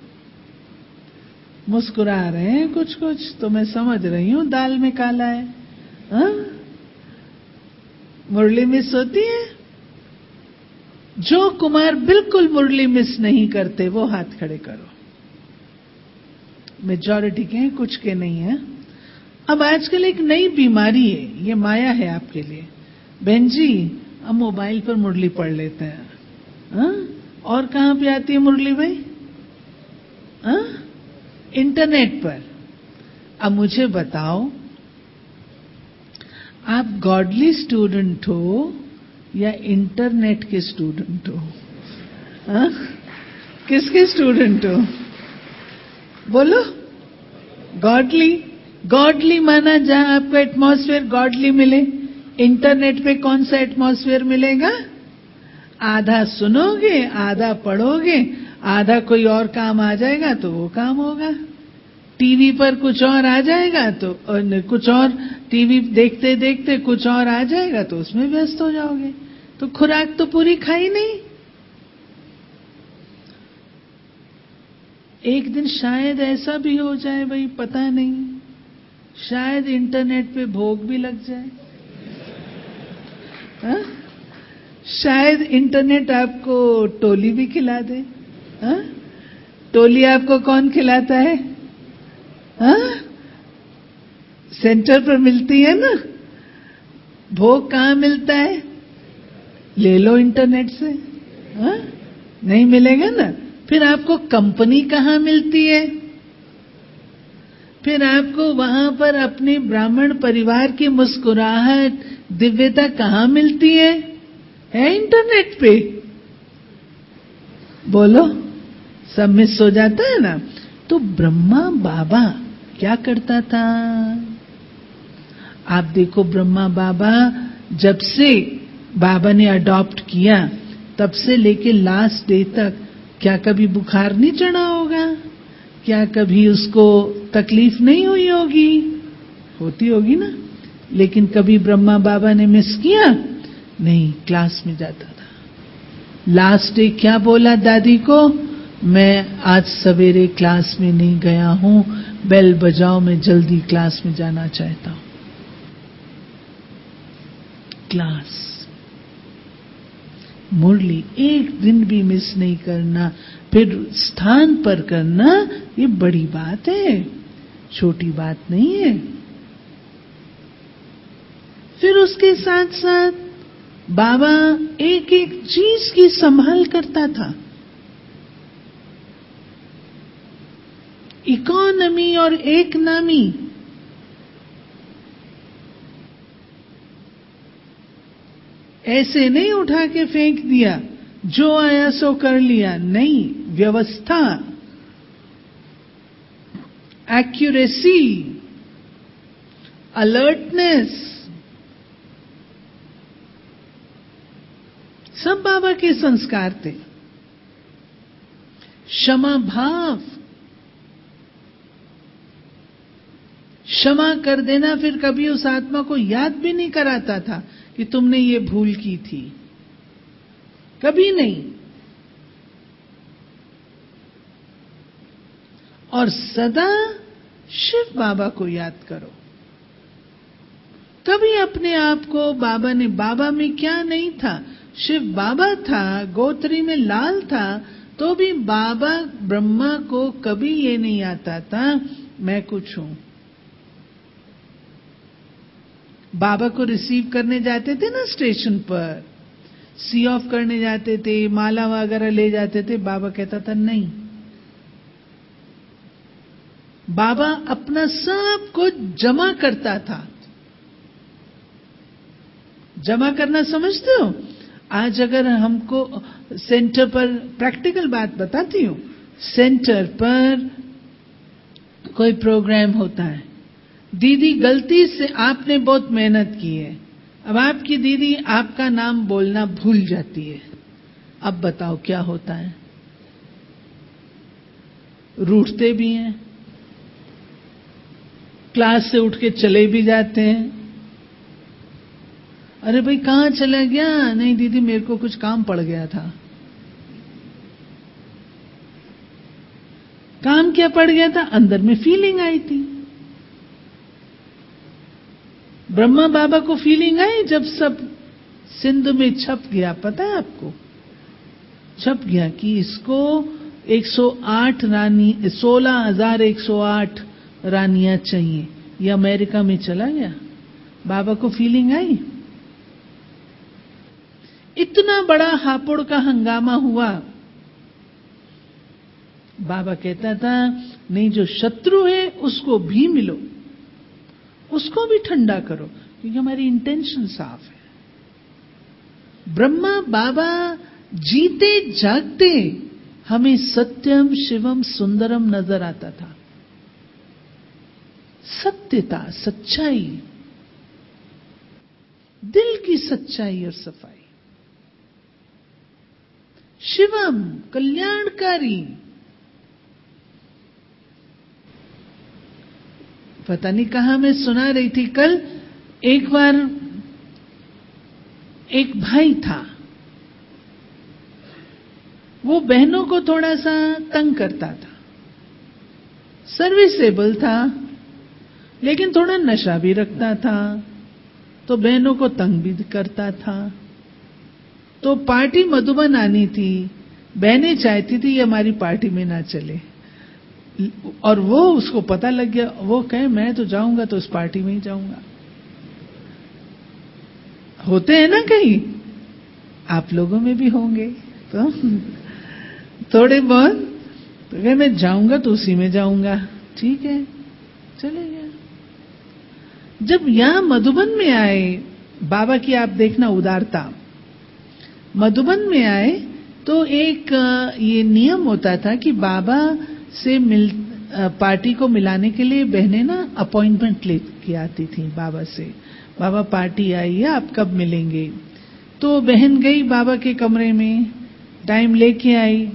मुस्कुरा रहे हैं कुछ कुछ, तो मैं समझ रही हूं दाल में काला है। हा? मुरली मिस होती है? जो कुमार बिल्कुल मुरली मिस नहीं करते वो हाथ खड़े करो। मेजॉरिटी के हैं, कुछ के नहीं है। अब आजकल एक नई बीमारी है, ये माया है आपके लिए। बहन जी, हम मोबाइल पर मुरली पढ़ लेते हैं। हा? और कहां पे आती है मुरली भाई? हा? इंटरनेट पर। अब मुझे बताओ, आप गॉडली स्टूडेंट हो या इंटरनेट के स्टूडेंट हो? हा? किसके स्टूडेंट हो? बोलो। गॉडली। गॉडली माना जहां आपको एटमॉस्फेयर गॉडली मिले। इंटरनेट पे कौन सा एटमॉस्फेयर मिलेगा? आधा सुनोगे, आधा पढ़ोगे, आधा कोई और काम आ जाएगा तो वो काम होगा। टीवी पर कुछ और आ जाएगा तो और कुछ और, टीवी देखते देखते कुछ और आ जाएगा तो उसमें व्यस्त हो जाओगे। तो खुराक तो पूरी खाई नहीं। एक दिन शायद ऐसा भी हो जाए भाई, पता नहीं, शायद इंटरनेट पे भोग भी लग जाए। हा? शायद इंटरनेट आपको टोली भी खिला दे। हा? टोली आपको कौन खिलाता है? हा? सेंटर पर मिलती है ना। भोग कहां मिलता है? ले लो इंटरनेट से। हा? नहीं मिलेगा ना। फिर आपको कंपनी कहां मिलती है? फिर आपको वहां पर अपने ब्राह्मण परिवार की मुस्कुराहट, दिव्यता कहां मिलती है? है इंटरनेट पे। बोलो, सब मिस हो जाता है ना। तो ब्रह्मा बाबा क्या करता था? आप देखो, ब्रह्मा बाबा जब से बाबा ने अडॉप्ट किया तब से लेके लास्ट डे तक क्या कभी बुखार नहीं चढ़ा होगा? क्या कभी उसको तकलीफ नहीं हुई होगी? होती होगी ना। लेकिन कभी ब्रह्मा बाबा ने मिस किया नहीं, क्लास में जाता था। लास्ट डे क्या बोला दादी को? मैं आज सवेरे क्लास में नहीं गया हूं, बेल बजाओ, मैं जल्दी क्लास में जाना चाहता हूं। क्लास, मुरली एक दिन भी मिस नहीं करना, फिर स्थान पर करना, ये बड़ी बात है, छोटी बात नहीं है। फिर उसके साथ साथ बाबा एक एक चीज की संभाल करता था। इकोनॉमी और एक नामी, ऐसे नहीं उठा के फेंक दिया, जो आया सो कर लिया, नहीं, व्यवस्था, एक्यूरेसी, अलर्टनेस, सब बाबा के संस्कार थे। क्षमा भाव, क्षमा कर देना, फिर कभी उस आत्मा को याद भी नहीं कराता था कि तुमने ये भूल की थी, कभी नहीं। और सदा शिव बाबा को याद करो। कभी अपने आप को, बाबा ने, बाबा में क्या नहीं था, शिव बाबा था, गोत्री में लाल था, तो भी बाबा ब्रह्मा को कभी ये नहीं आता था मैं कुछ हूं। बाबा को रिसीव करने जाते थे ना स्टेशन पर, सी ऑफ करने जाते थे, माला वगैरह ले जाते थे, बाबा कहता था नहीं। बाबा अपना सब कुछ जमा करता था। जमा करना समझते हो? आज अगर हमको सेंटर पर, प्रैक्टिकल बात बताती हूं, सेंटर पर कोई प्रोग्राम होता है, दीदी गलती से, आपने बहुत मेहनत की है, अब आपकी दीदी आपका नाम बोलना भूल जाती है, अब बताओ क्या होता है? रूठते भी हैं, क्लास से उठ के चले भी जाते हैं। अरे भाई कहां चला गया? नहीं दीदी मेरे को कुछ काम पड़ गया था। काम क्या पड़ गया था? अंदर में फीलिंग आई थी। ब्रह्मा बाबा को फीलिंग आई जब सब सिंध में छप गया, पता है आपको? छप गया कि इसको एक सौ आठ रानी, सोलह हजार एक सौ आठ रानियां चाहिए। ये अमेरिका में चला गया। बाबा को फीलिंग आई। इतना बड़ा हापुड़ का हंगामा हुआ। बाबा कहता था नहीं, जो शत्रु है उसको भी मिलो, उसको भी ठंडा करो, क्योंकि हमारी इंटेंशन साफ है। ब्रह्मा बाबा जीते जागते हमें सत्यम शिवम सुंदरम नजर आता था। सत्यता, सच्चाई, दिल की सच्चाई और सफाई। शिवम, कल्याणकारी। पता नहीं कहां मैं सुना रही थी कल, एक बार एक भाई था, वो बहनों को थोड़ा सा तंग करता था, सर्विसेबल था, लेकिन थोड़ा नशा भी रखता था, तो बहनों को तंग भी करता था। तो पार्टी मधुबन आनी थी, बहनें चाहती थी ये हमारी पार्टी में ना चले, और वो, उसको पता लग गया, वो कहे मैं तो जाऊंगा तो उस पार्टी में ही जाऊंगा। होते हैं ना कहीं, आप लोगों में भी होंगे तो थोड़े बहुत, तो कहे मैं जाऊंगा तो उसी में जाऊंगा, ठीक है, चले गया। जब यहां मधुबन में आए, बाबा की आप देखना उदारता, मधुबन में आए तो एक ये नियम होता था कि बाबा से मिल पार्टी को मिलाने के लिए बहनें ना अपॉइंटमेंट लेके आती थी बाबा से। बाबा पार्टी आई है, आप कब मिलेंगे? तो बहन गई बाबा के कमरे में, टाइम लेके आई।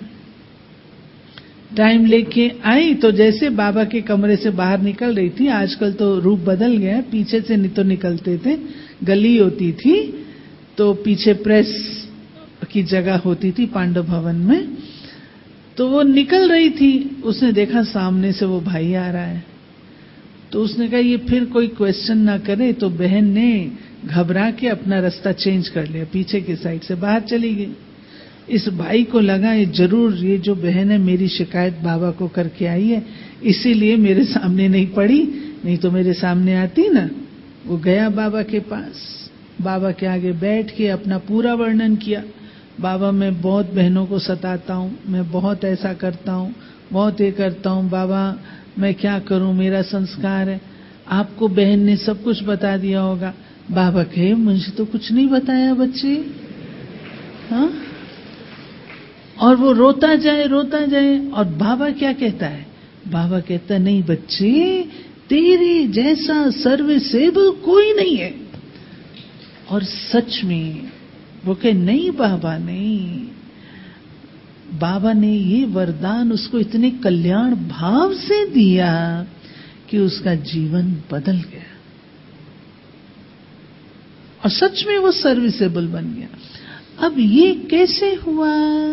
टाइम लेके आई तो जैसे बाबा के कमरे से बाहर निकल रही थी, आजकल तो रूप बदल गया, पीछे से नहीं तो निकलते थे, गली होती थी तो पीछे प्रेस की जगह होती थी पांडव भवन में, तो वो निकल रही थी, उसने देखा सामने से वो भाई आ रहा है, तो उसने कहा ये फिर कोई क्वेश्चन ना करे, तो बहन ने घबरा के अपना रास्ता चेंज कर लिया, पीछे की साइड से बाहर चली गई। इस भाई को लगा ये जरूर ये जो बहन है मेरी शिकायत बाबा को करके आई है, इसीलिए मेरे सामने नहीं पड़ी, नहीं तो मेरे सामने आती ना। वो गया बाबा के पास, बाबा के आगे बैठ के अपना पूरा वर्णन किया। बाबा मैं बहुत बहनों को सताता हूँ, मैं बहुत ऐसा करता हूँ, बहुत ये करता हूँ, बाबा मैं क्या करूँ, मेरा संस्कार है। आपको बहन ने सब कुछ बता दिया होगा। बाबा कहे मुझे तो कुछ नहीं बताया बच्चे। हाँ, और वो रोता जाए रोता जाए, और बाबा क्या कहता है? बाबा कहता नहीं बच्चे, तेरे जैसा सर्विसेबल कोई नहीं है। और सच में वो कहे नहीं बाबा नहीं, बाबा ने ये वरदान उसको इतने कल्याण भाव से दिया कि उसका जीवन बदल गया, और सच में वो सर्विसेबल बन गया। अब ये कैसे हुआ?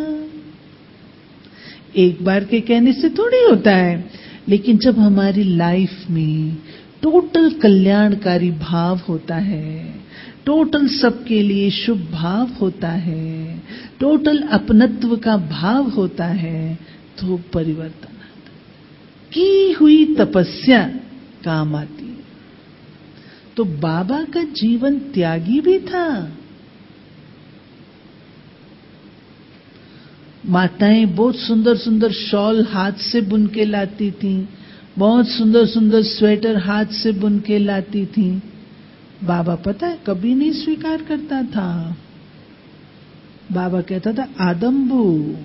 एक बार के कहने से थोड़ी होता है, लेकिन जब हमारी लाइफ में टोटल कल्याणकारी भाव होता है, टोटल सबके लिए शुभ भाव होता है, टोटल अपनत्व का भाव होता है, तो परिवर्तन आता है। की हुई तपस्या काम आती है। तो बाबा का जीवन त्यागी भी था। माताएं बहुत सुंदर सुंदर शॉल हाथ से बुन के लाती थीं, बहुत सुंदर सुंदर स्वेटर हाथ से बुन के लाती थीं। बाबा पता है कभी नहीं स्वीकार करता था। बाबा कहता था आदम्बु।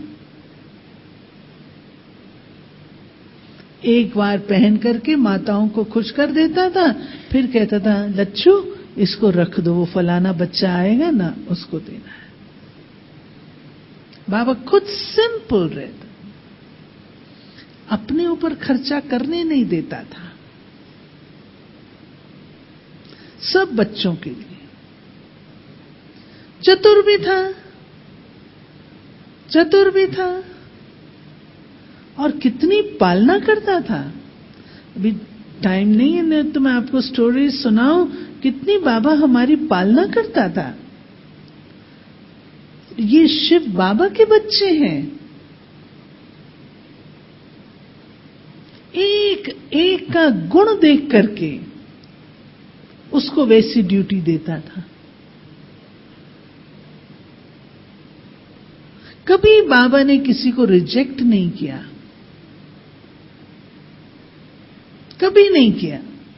एक बार पहन करके माताओं को खुश कर देता था, फिर कहता था लच्छू इसको रख दो, वो फलाना बच्चा आएगा ना उसको देना है। बाबा खुद सिंपल रहता, अपने ऊपर खर्चा करने नहीं देता था, सब बच्चों के लिए। चतुर भी था, चतुर भी था, और कितनी पालना करता था। अभी टाइम नहीं है तो मैं आपको स्टोरी सुनाऊं, कितनी बाबा हमारी पालना करता था। ये शिव बाबा के बच्चे हैं। एक एक का गुण देख करके उसको वैसी ड्यूटी देता था। कभी बाबा ने किसी को रिजेक्ट नहीं किया, कभी नहीं किया।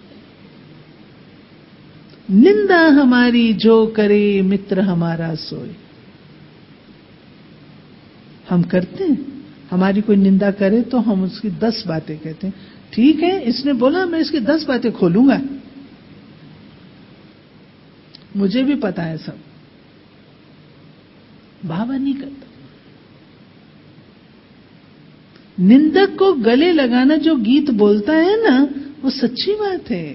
निंदा हमारी जो करे मित्र हमारा सोए। हम करते हैं, हमारी कोई निंदा करे तो हम उसकी दस बातें कहते हैं, ठीक है इसने बोला मैं इसकी दस बातें खोलूंगा, मुझे भी पता है सब। बाबा नहीं करता। निंदक को गले लगाना जो गीत बोलता है ना, वो सच्ची बात है,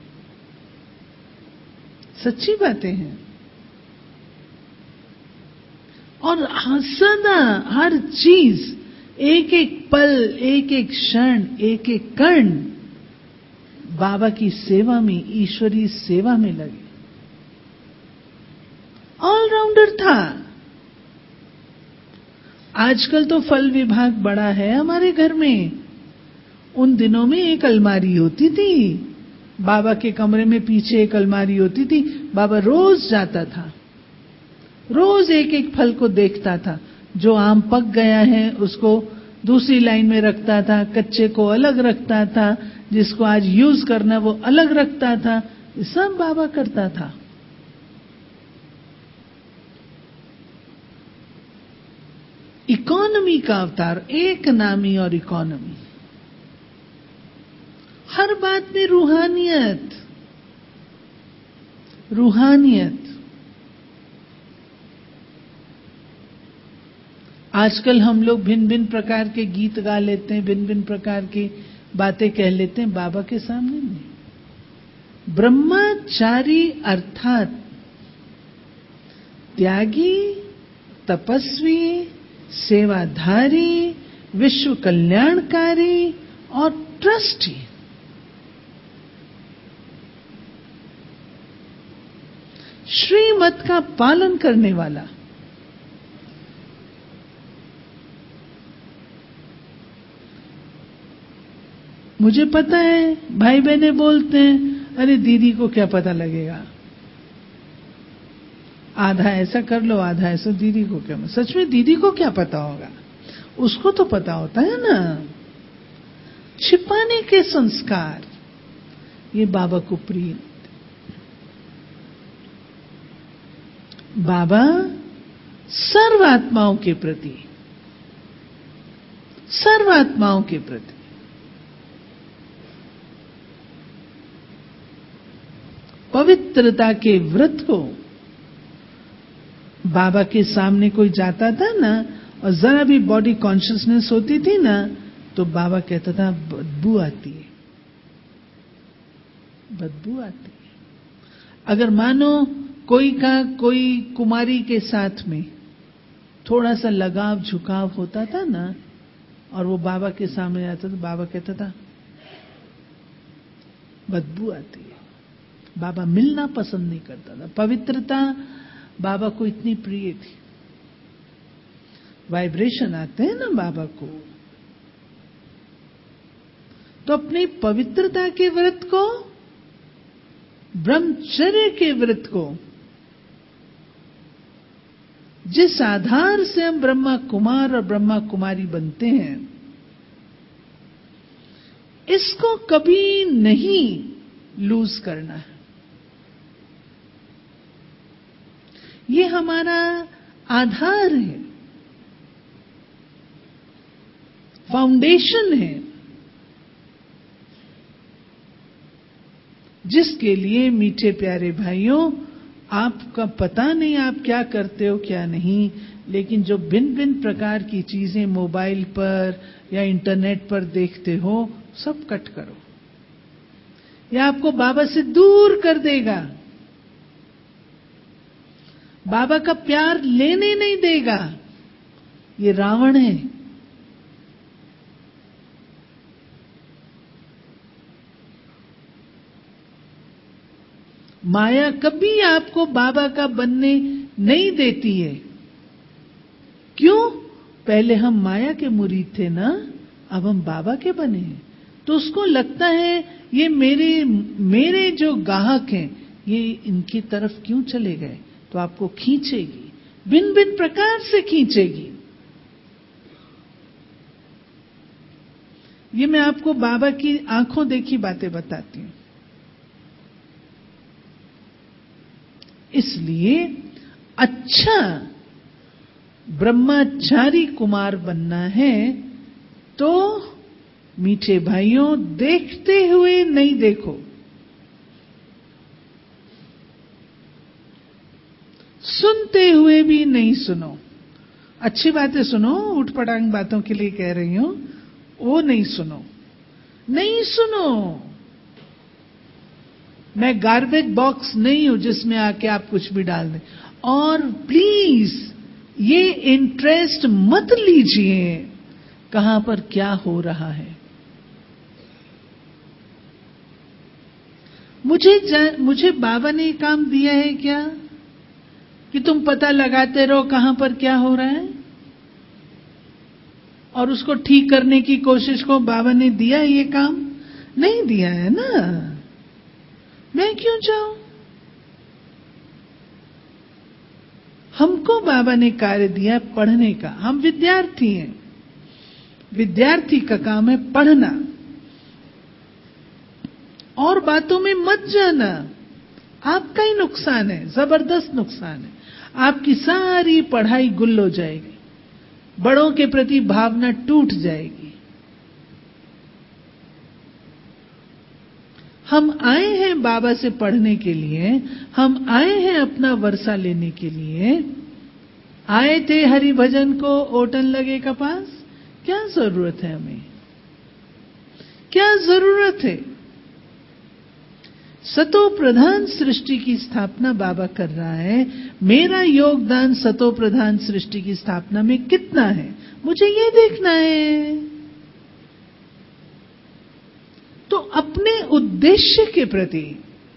सच्ची बातें हैं। और सदा हर चीज, एक एक पल, एक एक क्षण, एक एक कण बाबा की सेवा में, ईश्वरीय सेवा में लगे। ऑलराउंडर था। आजकल तो फल विभाग बड़ा है हमारे घर में, उन दिनों में एक अलमारी होती थी बाबा के कमरे में, पीछे एक अलमारी होती थी। बाबा रोज जाता था, रोज एक एक फल को देखता था। जो आम पक गया है उसको दूसरी लाइन में रखता था, कच्चे को अलग रखता था, जिसको आज यूज करना वो अलग रखता था। ये सब बाबा करता था। इकोनॉमी का अवतार, एक नामी और इकोनॉमी। हर बात में रूहानियत, रूहानियत। आजकल हम लोग भिन्न भिन्न प्रकार के गीत गा लेते हैं, भिन्न भिन्न प्रकार की बातें कह लेते हैं, बाबा के सामने नहीं। ब्रह्मचारी अर्थात त्यागी, तपस्वी, सेवाधारी, विश्व कल्याणकारी और ट्रस्टी। श्रीमत का पालन करने वाला। मुझे पता है भाई बहने बोलते हैं, अरे दीदी को क्या पता लगेगा, आधा ऐसा कर लो आधा ऐसा, दीदी को क्या। सच में दीदी को क्या पता होगा, उसको तो पता होता है ना। छिपाने के संस्कार ये बाबा को प्रिय। बाबा सर्वात्माओं के प्रति, सर्वात्माओं के प्रति पवित्रता के व्रत को, बाबा के सामने कोई जाता था ना और जरा भी बॉडी कॉन्शियसनेस होती थी ना, तो बाबा कहता था बदबू आती है, बदबू आती है। अगर मानो कोई का कोई कुमारी के साथ में थोड़ा सा लगाव झुकाव होता था ना और वो बाबा के सामने आता था, बाबा कहता था बदबू आती है। बाबा मिलना पसंद नहीं करता था। पवित्रता बाबा को इतनी प्रिय थी। वाइब्रेशन आते हैं ना बाबा को, तो अपनी पवित्रता के व्रत को, ब्रह्मचर्य के व्रत को, जिस आधार से हम ब्रह्मा कुमार और ब्रह्मा कुमारी बनते हैं, इसको कभी नहीं लूज करना है। ये हमारा आधार है, फाउंडेशन है, जिसके लिए मीठे प्यारे भाइयों, आपका पता नहीं आप क्या करते हो क्या नहीं, लेकिन जो भिन्न भिन्न प्रकार की चीजें मोबाइल पर या इंटरनेट पर देखते हो, सब कट करो। यह आपको बाबा से दूर कर देगा, बाबा का प्यार लेने नहीं देगा। ये रावण है। माया कभी आपको बाबा का बनने नहीं देती है। क्यों? पहले हम माया के मुरीद थे ना, अब हम बाबा के बने हैं, तो उसको लगता है ये मेरे मेरे जो ग्राहक हैं ये इनकी तरफ क्यों चले गए, तो आपको खींचेगी, भिन्न भिन्न प्रकार से खींचेगी। ये मैं आपको बाबा की आंखों देखी बातें बताती हूं। इसलिए अच्छा ब्रह्मचारी कुमार बनना है तो मीठे भाइयों, देखते हुए नहीं देखो, सुनते हुए भी नहीं सुनो। अच्छी बातें सुनो, उठपटांग बातों के लिए कह रही हूं, वो नहीं सुनो, नहीं सुनो। मैं गार्बेज बॉक्स नहीं हूं जिसमें आके आप कुछ भी डाल दें। और प्लीज ये इंटरेस्ट मत लीजिए कहां पर क्या हो रहा है। मुझे मुझे बाबा ने काम दिया है क्या कि तुम पता लगाते रहो कहां पर क्या हो रहा है और उसको ठीक करने की कोशिश को? बाबा ने दिया है ये काम? नहीं दिया है ना, मैं क्यों जाऊं? हमको बाबा ने कार्य दिया पढ़ने का। हम विद्यार्थी हैं, विद्यार्थी का काम है पढ़ना, और बातों में मत जाना, आपका ही नुकसान है, जबरदस्त नुकसान है। आपकी सारी पढ़ाई गुल हो जाएगी। बड़ों के प्रति भावना टूट जाएगी। हम आए हैं बाबा से पढ़ने के लिए, हम आए हैं अपना वर्षा लेने के लिए। आए थे हरि भजन को ओटन लगे कपास। क्या जरूरत है हमें, क्या जरूरत है? सतो प्रधान सृष्टि की स्थापना बाबा कर रहा है। मेरा योगदान सतो प्रधान सृष्टि की स्थापना में कितना है, मुझे ये देखना है। तो अपने उद्देश्य के प्रति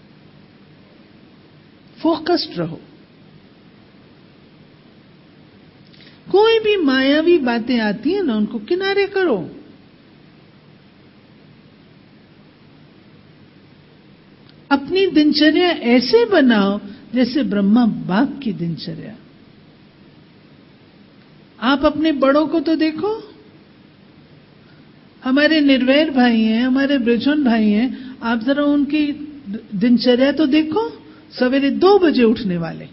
फोकस्ड रहो। कोई भी मायावी बातें आती है ना, उनको किनारे करो। अपनी दिनचर्या ऐसे बनाओ जैसे ब्रह्मा बाप की दिनचर्या। आप अपने बड़ों को तो देखो, हमारे निर्वैर भाई हैं, हमारे ब्रिजोन भाई हैं, आप जरा उनकी दिनचर्या तो देखो। सवेरे दो बजे उठने वाले,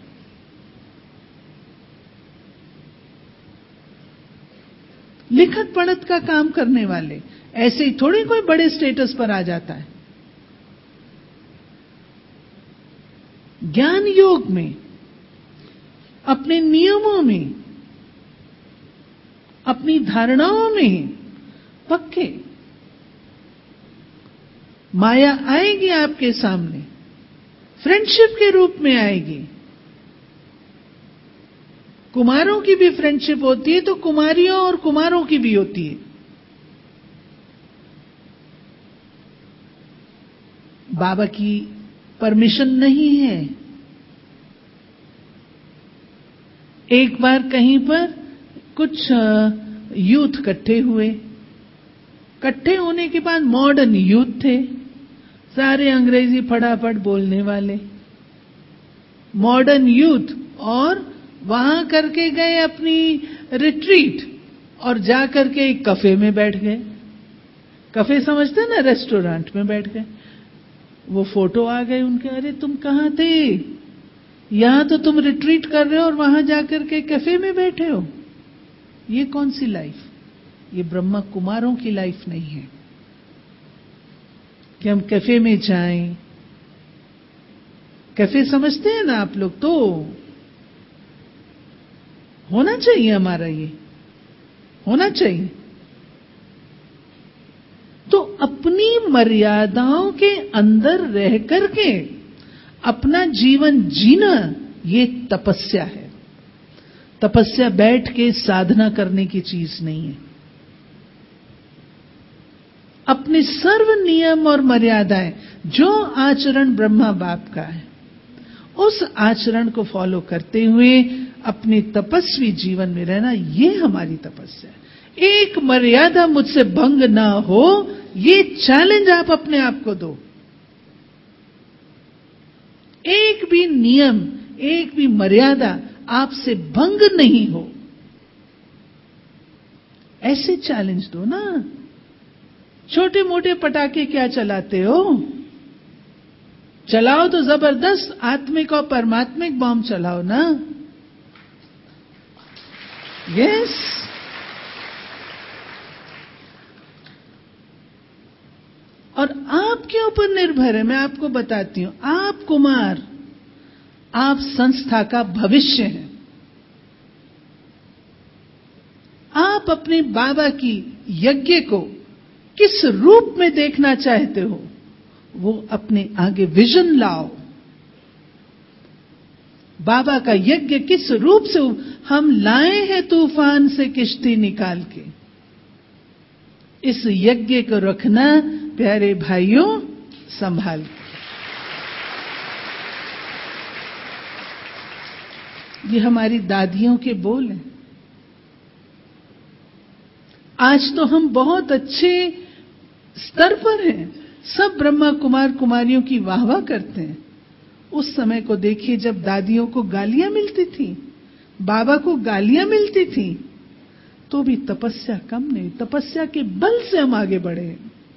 लिखत पढ़त का काम करने वाले। ऐसे ही थोड़ी कोई बड़े स्टेटस पर आ जाता है। ज्ञान योग में, अपने नियमों में, अपनी धारणाओं में पक्के। माया आएगी आपके सामने, फ्रेंडशिप के रूप में आएगी। कुमारों की भी फ्रेंडशिप होती है, तो कुमारियों और कुमारों की भी होती है। बाबा की परमिशन नहीं है। एक बार कहीं पर कुछ यूथ इकट्ठे हुए। इकट्ठे होने के बाद मॉडर्न यूथ थे, सारे अंग्रेजी फटाफट बोलने वाले मॉडर्न यूथ, और वहां करके गए अपनी रिट्रीट, और जा करके एक कफे में बैठ गए। कफे समझते ना, रेस्टोरेंट में बैठ गए। वो फोटो आ गए उनके, अरे तुम कहां थे? यहां तो तुम रिट्रीट कर रहे हो और वहां जाकर के कैफे में बैठे हो। ये कौन सी लाइफ? ये ब्रह्मा कुमारों की लाइफ नहीं है कि हम कैफे में जाएं। कैफे समझते हैं ना आप लोग, तो होना चाहिए हमारा, ये होना चाहिए। तो अपनी मर्यादाओं के अंदर रह करके अपना जीवन जीना, ये तपस्या है। तपस्या बैठ के साधना करने की चीज नहीं है। अपने सर्व नियम और मर्यादाएं, जो आचरण ब्रह्मा बाप का है, उस आचरण को फॉलो करते हुए अपने तपस्वी जीवन में रहना, ये हमारी तपस्या है। एक मर्यादा मुझसे भंग ना हो, ये चैलेंज आप अपने आप को दो। एक भी नियम, एक भी मर्यादा आपसे भंग नहीं हो, ऐसे चैलेंज दो ना। छोटे मोटे पटाखे क्या चलाते हो? चलाओ तो जबरदस्त आत्मिक और परमात्मिक बॉम्ब चलाओ ना। यस, और आपके ऊपर निर्भर है। मैं आपको बताती हूं, आप कुमार, आप संस्था का भविष्य हैं। आप अपने बाबा की यज्ञ को किस रूप में देखना चाहते हो, वो अपने आगे विजन लाओ। बाबा का यज्ञ किस रूप से हम लाए हैं, तूफान से किश्ती निकाल के। इस यज्ञ को रखना प्यारे भाइयों संभाल के। ये हमारी दादियों के बोल हैं। आज तो हम बहुत अच्छे स्तर पर हैं, सब ब्रह्मा कुमार कुमारियों की वाहवाह करते हैं। उस समय को देखिए जब दादियों को गालियां मिलती थी, बाबा को गालियां मिलती थी, तो भी तपस्या कम नहीं, तपस्या के बल से हम आगे बढ़े।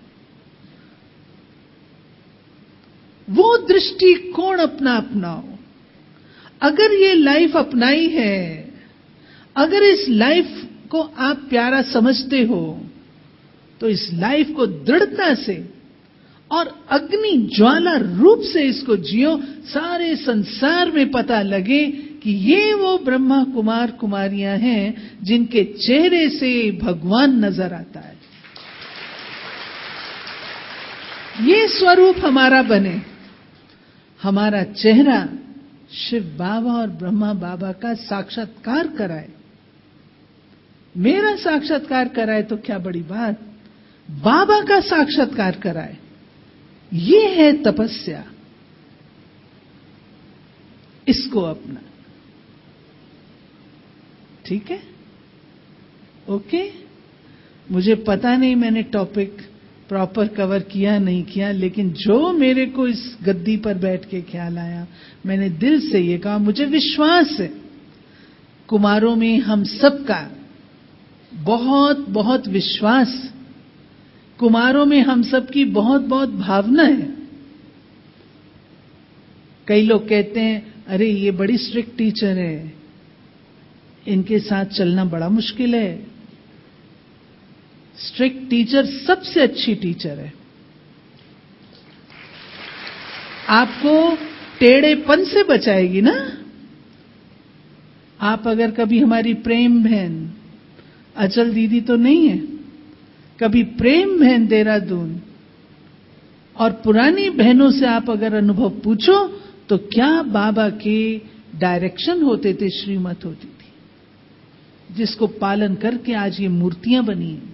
वो दृष्टिकोण अपना अपनाओ। अगर ये लाइफ अपनाई है, अगर इस लाइफ को आप प्यारा समझते हो तो इस लाइफ को दृढ़ता से और अग्नि ज्वाला रूप से इसको जियो, सारे संसार में पता लगे कि ये वो ब्रह्मा कुमार कुमारियां हैं जिनके चेहरे से भगवान नजर आता है। ये स्वरूप हमारा बने, हमारा चेहरा शिव बाबा और ब्रह्मा बाबा का साक्षात्कार कराए। मेरा साक्षात्कार कराए तो क्या बड़ी बात, बाबा का साक्षात्कार कराए। ये है तपस्या, इसको अपना। ठीक है, ओके। मुझे पता नहीं मैंने टॉपिक प्रॉपर कवर किया नहीं किया, लेकिन जो मेरे को इस गद्दी पर बैठ के ख्याल आया, मैंने दिल से ये कहा। मुझे विश्वास है कुमारों में हम सबका बहुत बहुत विश्वास, कुमारों में हम सबकी बहुत बहुत भावना है। कई लोग कहते हैं अरे ये बड़ी स्ट्रिक्ट टीचर है, इनके साथ चलना बड़ा मुश्किल है। स्ट्रिक्ट टीचर सबसे अच्छी टीचर है। आपको टेढ़ेपन से बचाएगी ना। आप अगर कभी हमारी प्रेम बहन अचल दीदी तो नहीं है, कभी प्रेम बहन देहरादून और पुरानी बहनों से आप अगर अनुभव पूछो तो क्या बाबा के डायरेक्शन होते थे, श्रीमत होती थी, जिसको पालन करके आज ये मूर्तियां बनी हैं।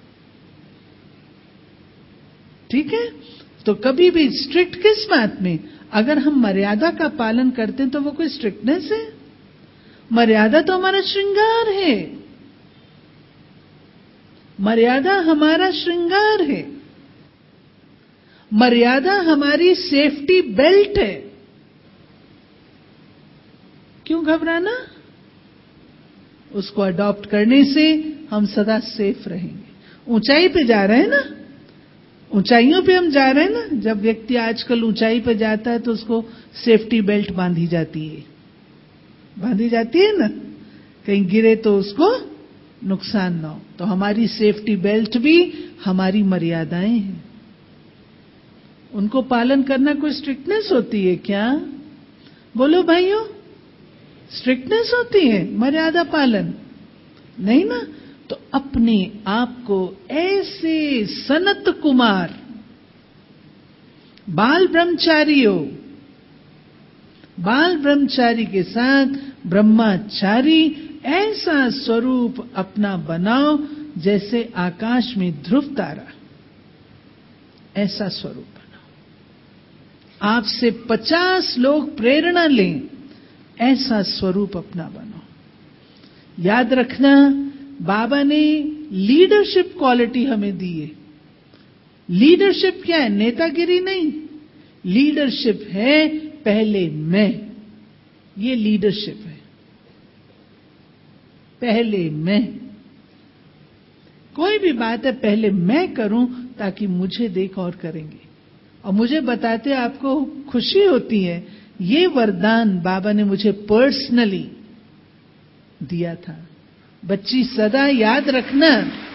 ठीक है, तो कभी भी स्ट्रिक्ट किस बात में, अगर हम मर्यादा का पालन करते हैं तो वो कोई स्ट्रिक्टनेस है? मर्यादा तो हमारा श्रृंगार है, मर्यादा हमारा श्रृंगार है, मर्यादा हमारी सेफ्टी बेल्ट है। क्यों घबराना? उसको अडॉप्ट करने से हम सदा सेफ रहेंगे। ऊंचाई पे जा रहे हैं ना, ऊंचाइयों पे हम जा रहे हैं ना। जब व्यक्ति आजकल ऊंचाई पे जाता है तो उसको सेफ्टी बेल्ट बांधी जाती है, बांधी जाती है ना, कहीं गिरे तो उसको नुकसान ना हो। तो हमारी सेफ्टी बेल्ट भी हमारी मर्यादाएं हैं, उनको पालन करना कोई स्ट्रिक्टनेस होती है क्या? बोलो भाइयों, स्ट्रिक्टनेस होती है मर्यादा पालन? नहीं ना। तो अपने आप को ऐसे सनत कुमार बाल ब्रह्मचारियों, बाल ब्रह्मचारी के साथ ब्रह्मचारी ऐसा स्वरूप अपना बनाओ जैसे आकाश में ध्रुव तारा, ऐसा स्वरूप बनाओ। आपसे पचास लोग प्रेरणा लें, ऐसा स्वरूप अपना बनो। याद रखना, बाबा ने लीडरशिप क्वालिटी हमें दी है। लीडरशिप क्या है? नेतागिरी नहीं, लीडरशिप है पहले मैं। ये लीडरशिप है, पहले मैं। कोई भी बात है पहले मैं करूं ताकि मुझे देख और करेंगे। और मुझे बताते आपको खुशी होती है, ये वरदान बाबा ने मुझे पर्सनली दिया था। बच्ची सदा याद रखना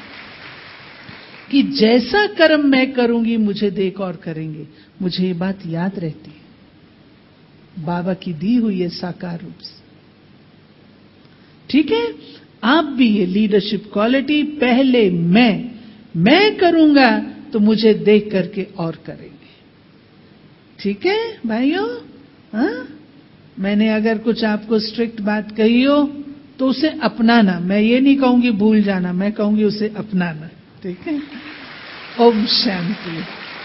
कि जैसा कर्म मैं करूंगी मुझे देख और करेंगे। मुझे ये बात याद रहती है, बाबा की दी हुई है साकार रूप से। ठीक है, आप भी ये लीडरशिप क्वालिटी, पहले मैं मैं करूंगा तो मुझे देख करके और करेंगे। ठीक है भाइयों? हाँ, मैंने अगर कुछ आपको स्ट्रिक्ट बात कही हो तो उसे अपनाना। मैं ये नहीं कहूंगी भूल जाना, मैं कहूंगी उसे अपनाना। ठीक है, ओम शांति।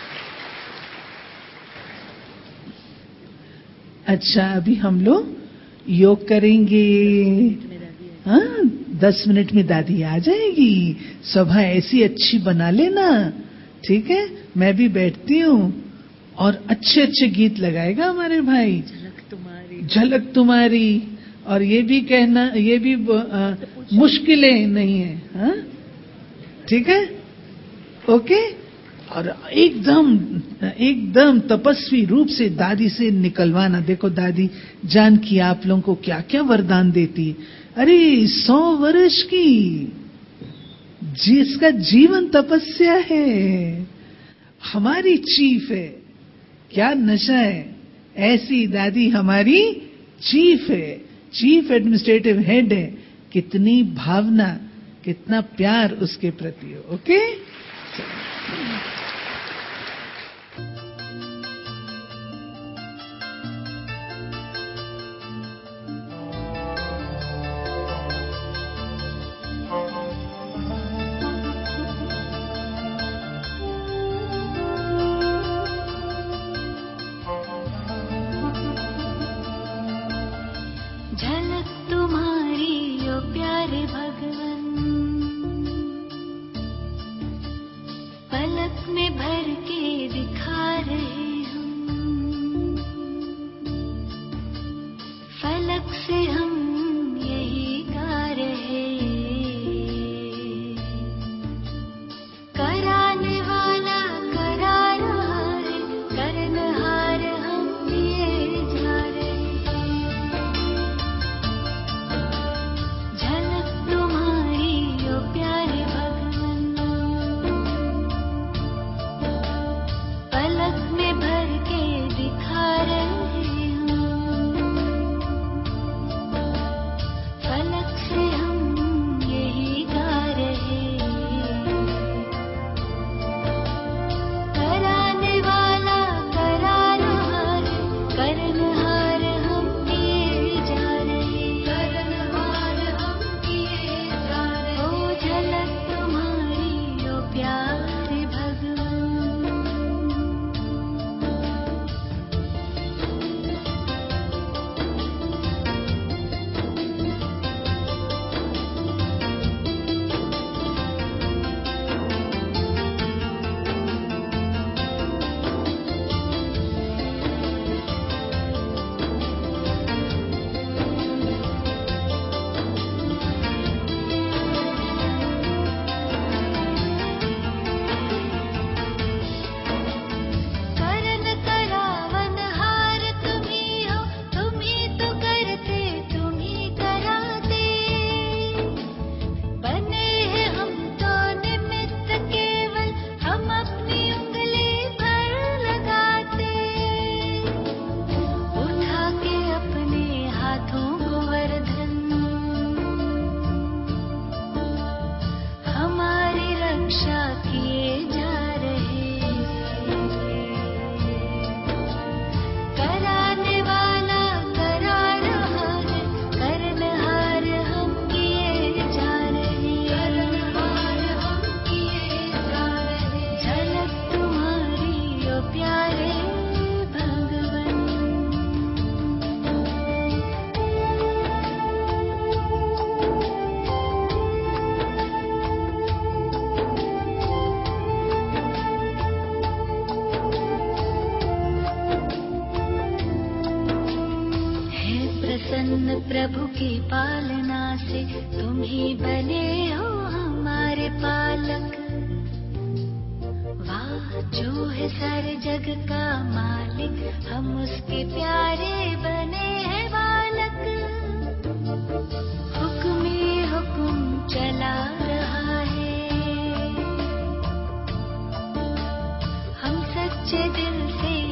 अच्छा, अभी हम लोग योग करेंगे। हाँ, दस मिनट में दादी आ जाएगी। सभा ऐसी अच्छी बना लेना, ठीक है? मैं भी बैठती हूँ और अच्छे अच्छे गीत लगाएगा हमारे भाई। झलक तुम्हारी, झलक तुम्हारी। और ये भी कहना, ये भी आ, मुश्किलें नहीं है। हाँ, ठीक है, ओके। और एकदम एकदम तपस्वी रूप से दादी से निकलवाना। देखो दादी जान की आप लोगों को क्या क्या वरदान देती है। अरे सौ वर्ष की, जिसका जीवन तपस्या है, हमारी चीफ है। क्या नशा है, ऐसी दादी हमारी चीफ है, चीफ एडमिनिस्ट्रेटिव हेड है। कितनी भावना, कितना प्यार उसके प्रति हो। ओके, झलक तुम्हारी ओ प्यारे भगवन, पलक में भर के दिखा रहे हम, फलक से हम यही गा रहे, कराने वाला करारहार, करनहार हम ये जा रहे। झलक तुम्हारी ओ प्यारे भगवन, पलक में भर के दिखा रहे हम, फलक से हम यही गा रहे, कराने वाला करारहार, करनहार हम किए जा रहे, करनहार हम किए जा रहे। ओ झलक तुम्हारी ओ प्यारे भगवन। करन करावनहार तुम्ही हो, तुम्ही तो करते तुम्ही कराते, बने हैं हम तो निमित्त केवल, हम अपनी उंगली भर लगाते, उठा के अपने हाथों को वरधन, हमारी रक्षा किए जा रहे, कराने वाला करारहार, करनहार हम किए जा रहे, करनहार हम किए जा रहे। झलक तुम्हारी ओ प्यारे भगवन। है प्रसन्न प्रभु की पालना से, तुम ही बने हो हमारे पालक, वाह जो है सारे जग का मालिक, हम उसके प्यारे बने हैं बालक, हुक्म ही हुक्म चला रहा है, हम सच्चे दिल से